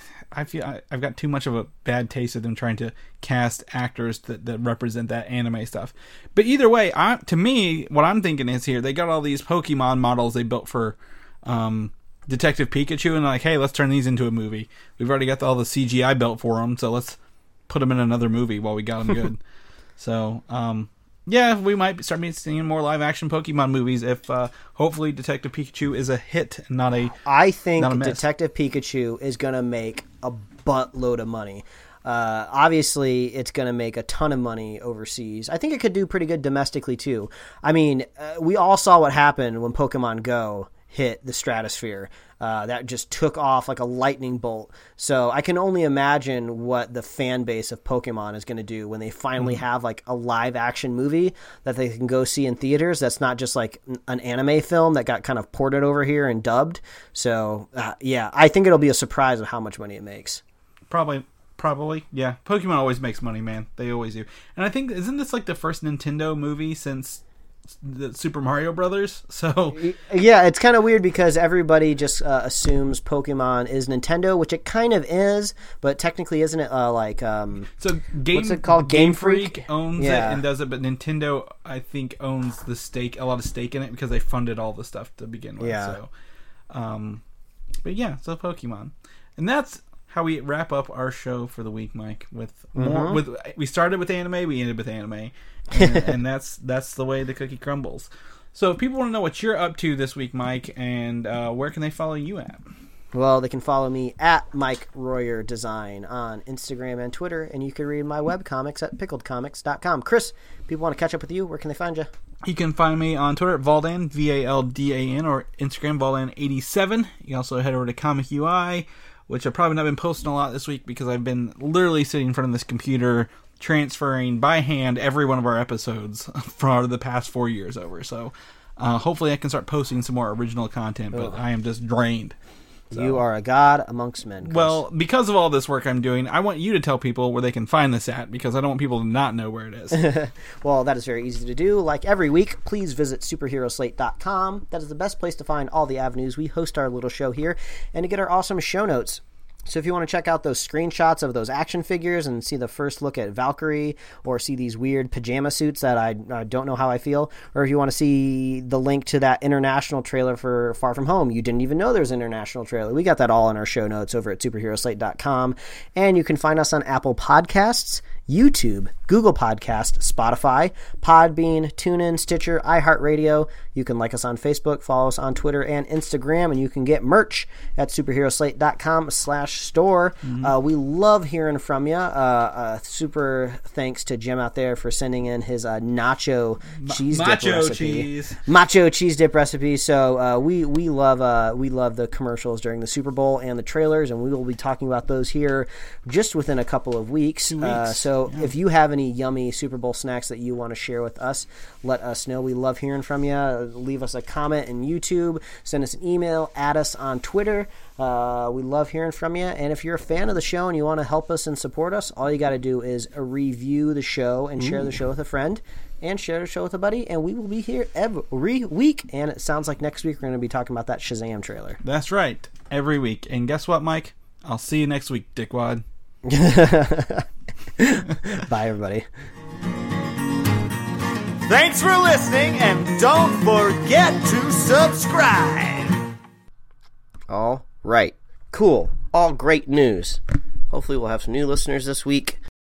I feel I, I've got too much of a bad taste of them trying to cast actors that, that represent that anime stuff. But either way, I, to me, what I'm thinking is here they got all these Pokemon models they built for um, Detective Pikachu, and like, hey, let's turn these into a movie. We've already got all the C G I built for them, so let's put them in another movie while we got them good. so. um Yeah, we might start seeing more live-action Pokemon movies if, uh, hopefully, Detective Pikachu is a hit, and not a I think not a miss. Detective Pikachu is going to make a buttload of money. Uh, obviously, it's going to make a ton of money overseas. I think it could do pretty good domestically, too. I mean, uh, we all saw what happened when Pokemon Go hit the stratosphere. Uh, that just took off like a lightning bolt. So I can only imagine what the fan base of Pokemon is going to do when they finally mm-hmm. have like a live action movie that they can go see in theaters. That's not just like an anime film that got kind of ported over here and dubbed. So uh, yeah, I think it'll be a surprise of how much money it makes. Probably. Probably, yeah. Pokemon always makes money, man. They always do. And I think, isn't this like the first Nintendo movie since the Super Mario Brothers? So yeah, it's kind of weird because everybody just uh, assumes Pokemon is Nintendo, which it kind of is, but technically isn't it uh, like um so game what's it called? Game, Game Freak, Freak owns yeah. it and does it, but Nintendo I think owns the stake a lot of stake in it because they funded all the stuff to begin with. Yeah. So um but yeah, so Pokemon. And that's how we wrap up our show for the week, Mike. With more, mm-hmm. with we started with anime, we ended with anime, and, and that's that's the way the cookie crumbles. So, if people want to know what you're up to this week, Mike, and uh, where can they follow you at? Well, they can follow me at Mike Royer Design on Instagram and Twitter, and you can read my webcomics at pickled comics dot com. Chris, people want to catch up with you. Where can they find you? You can find me on Twitter at Valdan, V A L D A N, or Instagram, Valdan eighty-seven. You can also head over to Comic U I, which I've probably not been posting a lot this week because I've been literally sitting in front of this computer transferring by hand every one of our episodes for the past four years over. So uh, hopefully I can start posting some more original content, but Ugh. I am just drained. So. You are a god amongst men, Chris. Well, because of all this work I'm doing, I want you to tell people where they can find this at, because I don't want people to not know where it is. Well, that is very easy to do. Like every week, please visit superhero slate dot com. That is the best place to find all the avenues we host our little show here, and to get our awesome show notes. So if you want to check out those screenshots of those action figures and see the first look at Valkyrie, or see these weird pajama suits that I, I don't know how I feel, or if you want to see the link to that international trailer for Far From Home, you didn't even know there's an international trailer. We got that all in our show notes over at superhero slate dot com. And you can find us on Apple Podcasts, YouTube, Google Podcast, Spotify, Podbean, TuneIn, Stitcher, iHeartRadio. You can like us on Facebook, follow us on Twitter and Instagram, and you can get merch at superhero slate dot com slash store. Mm-hmm. Uh, we love hearing from you. Uh, uh, super thanks to Jim out there for sending in his uh, nacho Ma- cheese dip macho recipe. cheese. Macho cheese dip recipe. So uh, we we love uh, we love the commercials during the Super Bowl and the trailers, and we will be talking about those here just within a couple of weeks. Two weeks. Uh, so yeah. If you have any yummy Super Bowl snacks that you want to share with us, let us know. We love hearing from you. Leave us a comment in YouTube. Send us an email. Add us on Twitter. Uh, we love hearing from you. And if you're a fan of the show and you want to help us and support us, all you got to do is review the show and share Ooh. the show with a friend. And share the show with a buddy, and we will be here every week. And it sounds like next week we're going to be talking about that Shazam trailer. That's right, every week. And guess what, Mike? I'll see you next week, dickwad. Bye, everybody. Thanks for listening, and don't forget to subscribe. All right. Cool. All great news. Hopefully we'll have some new listeners this week.